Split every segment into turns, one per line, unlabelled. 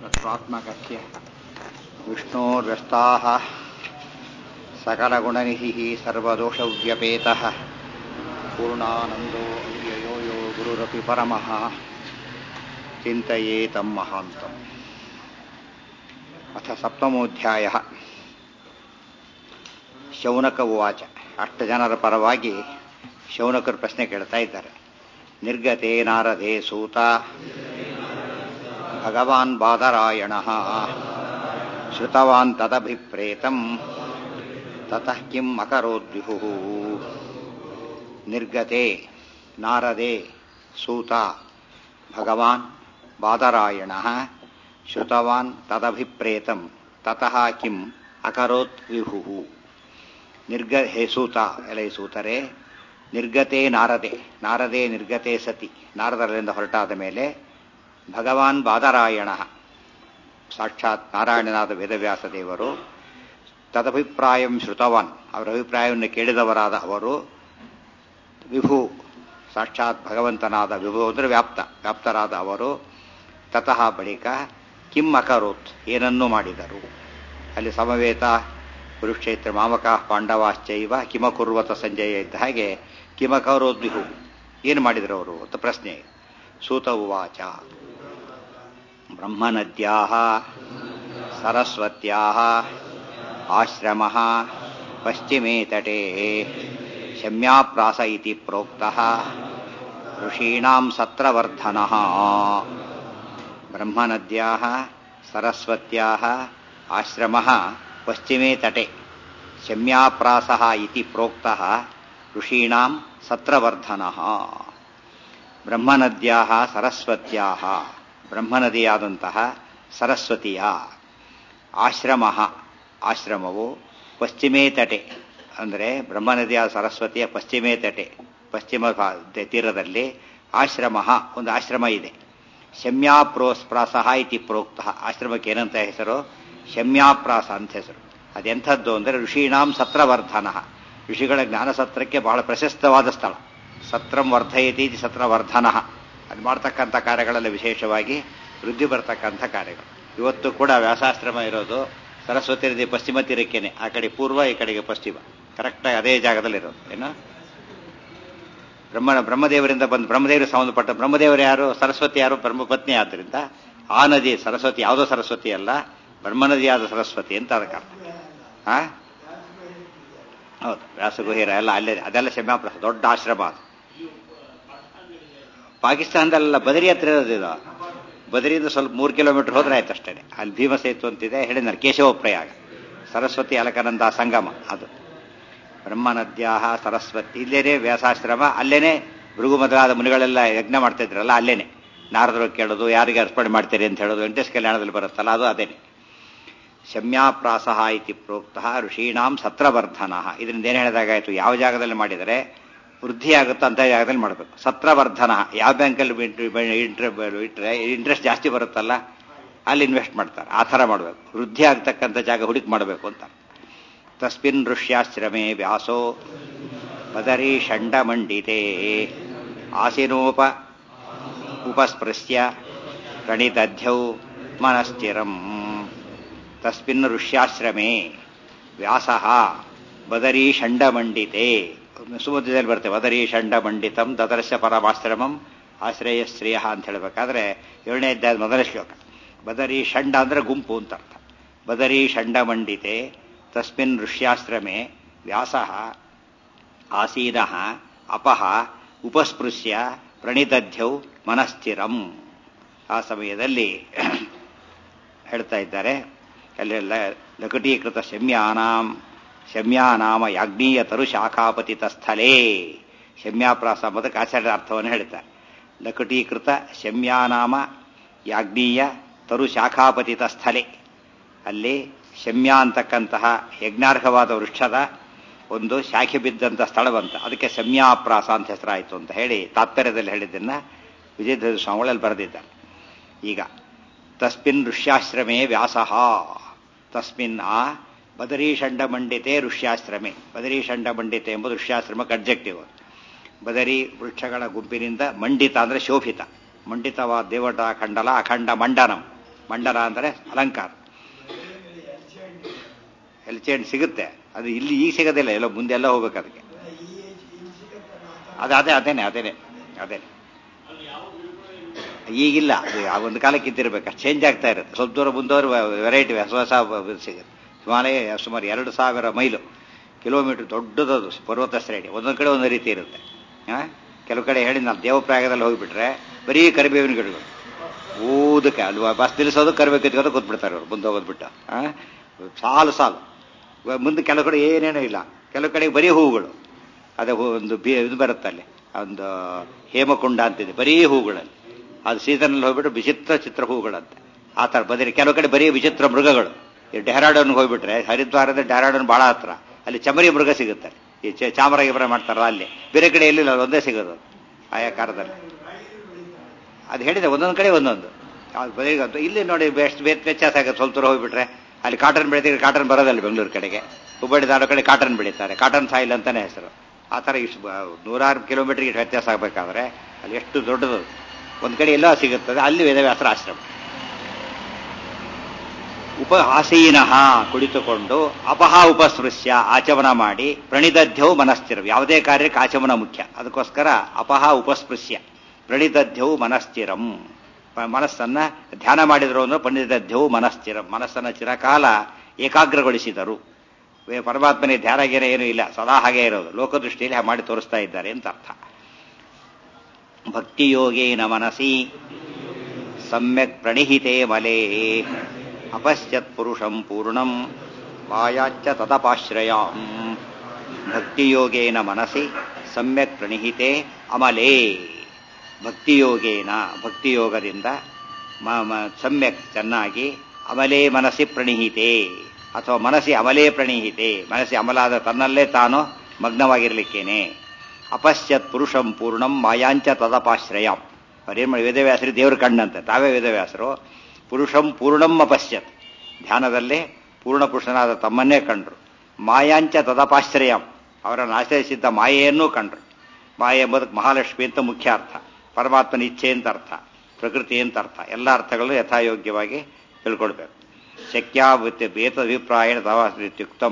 तत्त्वात्मकस्य विष्णोर्व्यस्ताः सकलगुणनिधिः सर्वदोषव्यपेतः पूर्णानन्दो अव्ययो यो गुरुरपि परमः चिन्तयेतं महान्तम्। अथ सप्तमोऽध्यायः। ಶೌನಕ ಉವಾಚ. 8 ಜನರ ಪರವಾಗಿ ಶೌನಕರು ಪ್ರಶ್ನೆ ಕೇಳ್ತಾ ಇದ್ದಾರೆ. ನಿರ್ಗತೆ ನಾರದೆ ಸೂತ ಭಗವಾನ್ ಬಾದರಾಯಣಃ ಶ್ರುತವಾನ್ ತದಭಿಪ್ರೇತಂ ತತಃ ಕಿಂ ಅಕರೋದ್ವಿಹು. ನಿರ್ಗತೆ ನಾರದೆ ಸೂತ ಭಗವಾನ್ ಬಾದರಾಯಣಃ ಶ್ರುತವಾನ್ ತದಭಿಪ್ರೇತಂ ತತಃ ಕಿಂ ಅಕರೋತ್ ವಿಭು. ಹೇ ಸೂತ, ಎಲೈ ಸೂತರೆ, ನಿರ್ಗತೆ ನಾರದೆ, ನಾರದೆ ನಿರ್ಗತೆ ಸತಿ, ನಾರದರಿಂದ ಹೊರಟಾದ ಮೇಲೆ ಭಗವಾನ್ ಬಾದರಾಯಣ, ಸಾಕ್ಷಾತ್ ನಾರಾಯಣನಾದ ವೇದವ್ಯಾಸ ದೇವರು, ತದಭಿಪ್ರಾಯಂ ಶ್ರುತವಾನ್, ಅವರ ಅಭಿಪ್ರಾಯವನ್ನು ಕೇಳಿದವರಾದ ಅವರು, ವಿಭು, ಸಾಕ್ಷಾತ್ ಭಗವಂತನಾದ ವಿಭು ಅಂದರೆ ವ್ಯಾಪ್ತರಾದ ಅವರು, ತತಃ ಬಳಿಕ ಕಿಂ ಅಕರೋತ್, ಏನನ್ನೂ ಮಾಡಿದರು. ಅಲ್ಲಿ ಸಮವೇತ ಕುರುಕ್ಷೇತ್ರ ಮಾಮಕ ಪಾಂಡವಾಶ್ಚೈವ ಕಿಮಕುರ್ವತ ಸಂಜಯ ಇದ್ದ ಹಾಗೆ ಕಿಮಕರೋದ್ವಿಹು, ಏನು ಮಾಡಿದರು ಅವರು ಅಂತ ಪ್ರಶ್ನೆ. ಸೂತ ಉವಾಚ. ಬ್ರಹ್ಮನದ್ಯಾಃ ಸರಸ್ವತ್ಯಾಃ ಆಶ್ರಮಃ ಪಶ್ಚಿಮೇ ತಟೇ ಶಮ್ಯಾಪ್ರಾಸ ಇತಿ ಪ್ರೋಕ್ತಃ ಋಷೀಣಾಂ ಸತ್ರವರ್ಧನಃ. ಬ್ರಹ್ಮನದ್ಯಾಃ ಸರಸ್ವತ್ಯಾಃ ಆಶ್ರಮಃ ಪಶ್ಚಿಮೇ ತಟೆ ಶಮ್ಯಾಪ್ರಾಸಃ ಇತಿ ಪ್ರೋಕ್ತಃ ಋಷೀಣಾಂ ಸತ್ರವರ್ಧನಃ. ಬ್ರಹ್ಮನದ್ಯಾಃ ಸರಸ್ವತ್ಯಾಃ, ಬ್ರಹ್ಮನದಿಯಾದಂತಹ ಸರಸ್ವತಿಯ ಆಶ್ರಮಃ, ಆಶ್ರಮವು ಪಶ್ಚಿಮೇ ತಟೆ, ಅಂದರೆ ಬ್ರಹ್ಮನದಿಯ ಸರಸ್ವತಿಯ ಪಶ್ಚಿಮೇ ತಟೆ, ಪಶ್ಚಿಮ ತೀರದಲ್ಲಿ ಆಶ್ರಮಃ, ಒಂದು ಆಶ್ರಮ ಇದೆ. ಶಮ್ಯಾಪ್ರಾಸಃ ಇತಿ ಪ್ರೋಕ್ತಃ, ಆಶ್ರಮಕ್ಕೆ ಏನಂತ ಹೆಸರು? ಶಮ್ಯಾಪ್ರಾಸ ಅಂತ ಹೆಸರು. ಅದೆಂಥದ್ದು ಅಂದರೆ ಋಷೀಣಾಂ ಸತ್ರವರ್ಧನ, ಋಷಿಗಳ ಜ್ಞಾನಸತ್ರಕ್ಕೆ ಬಹಳ ಪ್ರಶಸ್ತವಾದ ಸ್ಥಳ. ಸತ್ರಂ ವರ್ಧಯತಿ ಸತ್ರವರ್ಧನ, ಅದು ಮಾಡ್ತಕ್ಕಂಥ ಕಾರ್ಯಗಳಲ್ಲಿ ವಿಶೇಷವಾಗಿ ವೃದ್ಧಿ ಬರ್ತಕ್ಕಂಥ ಕಾರ್ಯಗಳು. ಇವತ್ತು ಕೂಡ ವ್ಯಾಸಾಶ್ರಮ ಇರೋದು ಸರಸ್ವತಿ ನದಿ ಪಶ್ಚಿಮ ತೀರಕ್ಕೇನೆ, ಆ ಕಡೆ ಪೂರ್ವ, ಈ ಕಡೆಗೆ ಪಶ್ಚಿಮ, ಕರೆಕ್ಟಾಗಿ ಅದೇ ಜಾಗದಲ್ಲಿರೋದು. ಏನು ಬ್ರಹ್ಮದೇವರಿಂದ ಬಂದು ಬ್ರಹ್ಮದೇವರಿಗೆ ಸಂಬಂಧಪಟ್ಟ ಬ್ರಹ್ಮದೇವರು ಯಾರು? ಸರಸ್ವತಿ ಯಾರು? ಬ್ರಹ್ಮಪತ್ನಿ. ಆದ್ದರಿಂದ ಆ ನದಿ ಸರಸ್ವತಿ, ಯಾವುದೋ ಸರಸ್ವತಿ ಅಲ್ಲ, ಬ್ರಹ್ಮನದಿಯಾದ ಸರಸ್ವತಿ ಅಂತ ಅದಕ್ಕೆ ಅರ್ಥ. ಹೌದು, ವ್ಯಾಸಗುಹೀರ ಎಲ್ಲ ಅಲ್ಲೇ, ಅದೆಲ್ಲ ಶಮ್ಯಾಪ್ರಾಸ ದೊಡ್ಡ ಆಶ್ರಮ. ಅದು ಪಾಕಿಸ್ತಾನದಲ್ಲ, ಬದರಿ ಹತ್ರ ಇರೋದಿದು. ಬದರಿಯಿಂದ ಸ್ವಲ್ಪ 3 ಕಿಲೋಮೀಟರ್ ಹೋದ್ರೆ ಆಯ್ತು ಅಷ್ಟೇ. ಅಲ್ಲಿ ಭೀಮಸೇತು ಅಂತಿದೆ, ಹೇಳಿದ್ದಾರೆ ಕೇಶವ ಪ್ರಯಾಗ, ಸರಸ್ವತಿ ಅಲಕನಂದ ಸಂಗಮ. ಅದು ಬ್ರಹ್ಮನದ್ಯಾಹ ಸರಸ್ವತಿ, ಇಲ್ಲೇನೆ ವ್ಯಾಸಾಶ್ರಮ, ಅಲ್ಲೇನೆ ಭೃಗು ಮೊದಲಾದ ಮುನಿಗಳೆಲ್ಲ ಯಜ್ಞ ಮಾಡ್ತಾ ಇದ್ರಲ್ಲ, ಅಲ್ಲೇನೆ ನಾರದರು ಕೇಳೋದು, ಯಾರಿಗೆ ಅರ್ಪಣೆ ಮಾಡ್ತೀರಿ ಅಂತ ಹೇಳೋದು, ವೆಂಕಟೇಶ ಕಲ್ಯಾಣದಲ್ಲಿ ಬರುತ್ತಲ್ಲ, ಅದು ಅದೇನೆ. ಶಮ್ಯಾಪ್ರಾಸಃ ಇತಿ ಪ್ರೋಕ್ತಃ ಋಷೀಣಾಂ ಸತ್ರವರ್ಧನ. ಇದರಿಂದ ಏನು ಹೇಳಿದಾಗಾಯ್ತು? ಯಾವ ಜಾಗದಲ್ಲಿ ಮಾಡಿದರೆ ವೃದ್ಧಿಯಾಗುತ್ತೋ ಅಂತ ಜಾಗದಲ್ಲಿ ಮಾಡಬೇಕು. ಸತ್ರವರ್ಧನ, ಯಾವ ಬ್ಯಾಂಕಲ್ಲಿ ಇಟ್ಟರೆ ಇಂಟ್ರೆಸ್ಟ್ ಜಾಸ್ತಿ ಬರುತ್ತಲ್ಲ, ಅಲ್ಲಿ ಇನ್ವೆಸ್ಟ್ ಮಾಡ್ತಾರೆ. ಆ ಥರ ಮಾಡಬೇಕು, ವೃದ್ಧಿ ಆಗ್ತಕ್ಕಂಥ ಜಾಗ ಹುಡುಕಿ ಮಾಡಬೇಕು ಅಂತ. ತಸ್ಮಿನ್ ಋಷ್ಯಾಶ್ರಮೇ ವ್ಯಾಸೋ ಬದರಿ ಷಂಡಮಂಡಿತೆ ಆಸೀನೋಪ ಉಪಸ್ಪೃಶ್ಯ ಪ್ರಣೀತಧ್ಯೌ ಮನಶ್ಚಿರಂ. ತಸ್ಮಿನ್ ಋಷ್ಯಾಶ್ರಮೇ ವ್ಯಾಸಃ ಬದರಿ ಷಂಡಮಂಡಿತೆ, ಸುಮಧ್ಯದಲ್ಲಿ ಬರ್ತೇವೆ, ಬದರಿ ಷಂಡಮಂಡಿತಂ ದದರ್ಶ ಪರಮಾಶ್ರಮಂ ಆಶ್ರಯ ಶ್ರೇಯ ಅಂತ ಹೇಳಬೇಕಾದ್ರೆ 7ನೇ ಅಧ್ಯಾಯದ ಮೊದಲ ಶ್ಲೋಕ. ಬದರಿ ಷಂಡ ಅಂದ್ರೆ ಗುಂಪು ಅಂತ ಅರ್ಥ. ಬದರಿ ಷಂಡಮಂಡಿತೆ ತಸ್ಮಿನ್ ಋಷ್ಯಾಶ್ರಮೆ ವ್ಯಾಸಃ ಆಸೀನಃ ಅಪಃ ಉಪಸ್ಪೃಶ್ಯ ಪ್ರಣೀತಧ್ಯೌ ಮನಸ್ಥಿರಂ. ಆ ಸಮಯದಲ್ಲಿ ಹೇಳ್ತಾ ಇದ್ದಾರೆ, ಅಲ್ಲೆಲ್ಲ ಲಕಟೀಕೃತ ಶಮ್ಯಾನಾಮ ಯಾಜ್ಞೀಯ ತರು ಶಾಖಾಪತಿತ ಸ್ಥಳೇ. ಶಮ್ಯಾಪ್ರಾಸ ಎಂಬುದಕ್ಕೆ ಆಚಾರ್ಯರ ಅರ್ಥವನ್ನು ಹೇಳ್ತಾರೆ. ಲಕಟೀಕೃತ ಶಮ್ಯಾನಾಮ ಯಾಜ್ಞೀಯ ತರು ಶಾಖಾಪತಿತ ಸ್ಥಳೇ, ಅಲ್ಲಿ ಶಮ್ಯ ಅಂತಕ್ಕಂತಹ ಯಜ್ಞಾರ್ಹವಾದ ವೃಕ್ಷದ ಒಂದು ಶಾಖೆ ಬಿದ್ದಂಥ ಸ್ಥಳ ಬಂತ, ಅದಕ್ಕೆ ಶಮ್ಯಾಪ್ರಾಸ ಅಂತ ಹೆಸರಾಯಿತು ಅಂತ ಹೇಳಿ ತಾತ್ಪರ್ಯದಲ್ಲಿ ಹೇಳಿದ್ದನ್ನ ವಿಜಯಧ್ವಜ ಸ್ವಾಮಿಗಳಲ್ಲಿ ಬರೆದಿದ್ದಾರೆ. ಈಗ ತಸ್ಮಿನ್ ಋಷ್ಯಾಶ್ರಮೇ ವ್ಯಾಸಃ, ತಸ್ಮಿನ್ ಆ ಬದರಿ ಷಂಡಮಂಡಿತೆ ಋಷ್ಯಾಶ್ರಮೆ. ಬದರಿ ಷಂಡಮಂಡಿತೆ ಎಂಬುದು ಋಷ್ಯಾಶ್ರಮಕ್ಕೆ ಅಡ್ಜೆಕ್ಟಿವ್. ಬದರಿ ವೃಕ್ಷಗಳ ಗುಂಪಿನಿಂದ ಮಂಡಿತ ಅಂದರೆ ಶೋಭಿತ, ಮಂಡಿತವಾದ ದೇವಟ ಖಂಡಲ ಅಖಂಡ ಮಂಡನಂ, ಮಂಡಲ ಅಂದರೆ ಅಲಂಕಾರ. ಎಲ್ಚೆಂಡ್ ಸಿಗುತ್ತೆ, ಅದು ಇಲ್ಲಿ ಈಗ ಸಿಗೋದಿಲ್ಲ, ಎಲ್ಲೋ ಮುಂದೆಲ್ಲ ಹೋಗ್ಬೇಕು ಅದಕ್ಕೆ. ಅದೇನೆ ಈಗಿಲ್ಲ, ಅದು ಒಂದು ಕಾಲಕ್ಕೆ ಇದ್ದಿರ್ಬೇಕು, ಚೇಂಜ್ ಆಗ್ತಾ ಇರುತ್ತೆ. ಸ್ವಲ್ಪ ದೂರ ಮುಂದವರು ವೆರೈಟಿ ಹೊಸ ಸಿಗುತ್ತೆ. ಹಿಮಾಲಯ ಸುಮಾರು 2000 ಮೈಲು ಕಿಲೋಮೀಟರ್ ದೊಡ್ಡದದು ಪರ್ವತ ಶ್ರೇಣಿ. ಒಂದೊಂದು ಕಡೆ ಒಂದೊಂದು ರೀತಿ ಇರುತ್ತೆ. ಕೆಲವು ಕಡೆ ಹೇಳಿ ನಾವು ದೇವಪ್ರಾಯದಲ್ಲಿ ಹೋಗಿಬಿಟ್ರೆ ಬರೀ ಕರಿಬೇವಿನ ಗಿಡಗಳು ಊದಕ್ಕೆ ಅಲ್ವಾ, ಬಸ್ ನಿಲ್ಲಿಸೋದು ಕರಿಬೇವು ಕಿತ್ಕೋದು ಕೂತ್ಬಿಡ್ತಾರೆ ಅವರು ಮುಂದೆ ಹೋಗ್ಬಿಟ್ಟು. ಸಾಲು ಮುಂದೆ ಕೆಲವು ಕಡೆ ಏನೇನೂ ಇಲ್ಲ, ಕೆಲವು ಕಡೆ ಬರೀ ಹೂವುಗಳು. ಅದೇ ಒಂದು ಇದು ಬರುತ್ತೆ ಅಲ್ಲಿ, ಒಂದು ಹೇಮಕುಂಡ ಅಂತಿದೆ, ಬರೀ ಹೂಗಳಲ್ಲಿ. ಅದು ಸೀಸನಲ್ಲಿ ಹೋಗ್ಬಿಟ್ಟು ವಿಚಿತ್ರ ಚಿತ್ರ ಹೂವುಗಳಂತೆ ಆ ಥರ ಬದಲಿ. ಕೆಲವು ಕಡೆ ಬರೀ ವಿಚಿತ್ರ ಮೃಗಗಳು. ಈ ಡೆಹ್ರಾಡೂನ್ಗೆ ಹೋಗ್ಬಿಟ್ರೆ, ಹರಿದ್ವಾರದ ಡೆಹ್ರಾಡೂನ್ ಬಹಳ ಹತ್ರ, ಅಲ್ಲಿ ಚಮರಿ ಮೃಗ ಸಿಗುತ್ತೆ. ಈ ಚಾಮರ ಗಿಮರ ಮಾಡ್ತಾರಲ್ಲ ಅಲ್ಲಿ, ಬೇರೆ ಕಡೆ ಎಲ್ಲಿಲ್ಲ, ಒಂದೇ ಸಿಗೋದು ಆಯಾ ಕಾಲದಲ್ಲಿ. ಅದು ಹೇಳಿದೆ ಒಂದೊಂದು ಕಡೆ ಒಂದೊಂದು. ಇಲ್ಲಿ ನೋಡಿ ಎಷ್ಟು ವ್ಯತ್ಯಾಸ ಆಗುತ್ತೆ. ಸ್ವಲ್ಪ ದೂರ ಹೋಗ್ಬಿಟ್ರೆ ಅಲ್ಲಿ ಕಾಟನ್ ಬೆಳಿತೀವಿ, ಕಾಟನ್ ಬರೋದಲ್ಲ ಬೆಂಗಳೂರು ಕಡೆಗೆ. ಹುಬ್ಬಳ್ಳಿ ಧಾರವಾಡ ಕಡೆ ಕಾಟನ್ ಬೆಳೀತಾರೆ, ಕಾಟನ್ ಸಾಯಿಲ್ ಅಂತಾನೆ ಹೆಸರು. ಆ ಥರ ಇಷ್ಟು 100 ಕಿಲೋಮೀಟರ್ಗೆ ಇಷ್ಟು ವ್ಯತ್ಯಾಸ ಆಗಬೇಕಾದ್ರೆ ಅಲ್ಲಿ ಎಷ್ಟು ದೊಡ್ಡದು. ಒಂದು ಕಡೆ ಎಲ್ಲೋ ಸಿಗುತ್ತದೆ, ಅಲ್ಲಿ ವೇದವ್ಯಾಸರ ಆಶ್ರಮ. ಆಸೀನಃ ಕುಳಿತುಕೊಂಡು, ಅಪಹ ಉಪಸ್ಪೃಶ್ಯ ಆಚಮನ ಮಾಡಿ, ಪ್ರಣಿದಧ್ಯವು ಮನಸ್ಥಿರಂ, ಯಾವುದೇ ಕಾರ್ಯಕ್ಕೆ ಆಚಮನ ಮುಖ್ಯ. ಅದಕ್ಕೋಸ್ಕರ ಅಪಹ ಉಪಸ್ಪೃಶ್ಯ ಪ್ರಣಿದಧ್ಯವು ಮನಸ್ಥಿರಂ, ಮನಸ್ಸನ್ನ ಧ್ಯಾನ ಮಾಡಿದ್ರು ಅಂದ್ರೆ ಪ್ರಣಿದಧ್ಯವು ಮನಸ್ಥಿರಂ, ಮನಸ್ಸನ್ನ ಚಿರಕಾಲ ಏಕಾಗ್ರಗೊಳಿಸಿದರು. ಪರಮಾತ್ಮನಿಗೆ ಧ್ಯಾನ ಗೀನ ಏನೂ ಇಲ್ಲ, ಸದಾ ಹಾಗೆ ಇರೋದು. ಲೋಕದೃಷ್ಟಿಯಲ್ಲಿ ಮಾಡಿ ತೋರಿಸ್ತಾ ಇದ್ದಾರೆ ಅಂತ ಅರ್ಥ. ಭಕ್ತಿಯೋಗೇನ ಮನಸಿ ಸಮ್ಯಕ್ ಪ್ರಣಿಹಿತೆ ಮಲೇ ಅಪಶ್ಯತ್ ಪುರುಷಂ ಪೂರ್ಣಂ ಮಾಯಾಚ್ಚ ತದಪಾಶ್ರಯಾಂ. ಭಕ್ತಿಯೋಗೇನ ಮನಸಿ ಸಮ್ಯಕ್ ಪ್ರಣಿಹಿತೆ ಅಮಲೇ. ಭಕ್ತಿಯೋಗೇನ, ಭಕ್ತಿಯೋಗದಿಂದ ಸಮ್ಯಕ್ ಚೆನ್ನಾಗಿ, ಅಮಲೇ ಮನಸ್ಸಿ ಪ್ರಣೀಹಿತೆ ಅಥವಾ ಮನಸ್ಸಿ ಅಮಲೇ ಪ್ರಣೀಹಿತೆ, ಮನಸ್ಸಿ ಅಮಲಾದ ತನ್ನಲ್ಲೇ ತಾನು ಮಗ್ನವಾಗಿರ್ಲಿಕ್ಕೇನೆ. ಅಪಶ್ಯತ್ ಪುರುಷಂ ಪೂರ್ಣಂ ಮಾಯಾಂಚ ತದಪಾಶ್ರಯಾಂ. ಅವರೇನು ಮಾಡಿ, ವೇದವ್ಯಾಸರಿ ದೇವ್ರ ಕಣ್ಣಂತೆ, ತಾವೇ ವೇದವ್ಯಾಸರು. ಪುರುಷಂ ಪೂರ್ಣಂ ಅಪಶ್ಯತ್, ಧ್ಯಾನದಲ್ಲೇ ಪೂರ್ಣ ಪುರುಷನಾದ ತಮ್ಮನ್ನೇ ಕಂಡ್ರು. ಮಾಯಾಂಚ ತದಪಾಶ್ರಯಂ, ಅವರನ್ನು ಆಶ್ರಯಿಸಿದ್ದ ಮಾಯೆಯನ್ನೂ ಕಂಡ್ರು. ಮಾಯೆ ಎಂಬುದಕ್ಕೆ ಮಹಾಲಕ್ಷ್ಮಿ ಅಂತ ಮುಖ್ಯ ಅರ್ಥ, ಪರಮಾತ್ಮನ ಇಚ್ಛೆ ಅಂತ ಅರ್ಥ, ಪ್ರಕೃತಿ ಅಂತ ಅರ್ಥ. ಎಲ್ಲ ಅರ್ಥಗಳು ಯಥಾಯೋಗ್ಯವಾಗಿ ತಿಳ್ಕೊಳ್ಬೇಕು. ಶಕ್ಯಾವೃತ್ತಿ ಬೇತಭಿಪ್ರಾಯಣ ತವಾಸ್ತ್ಯುಕ್ತಂ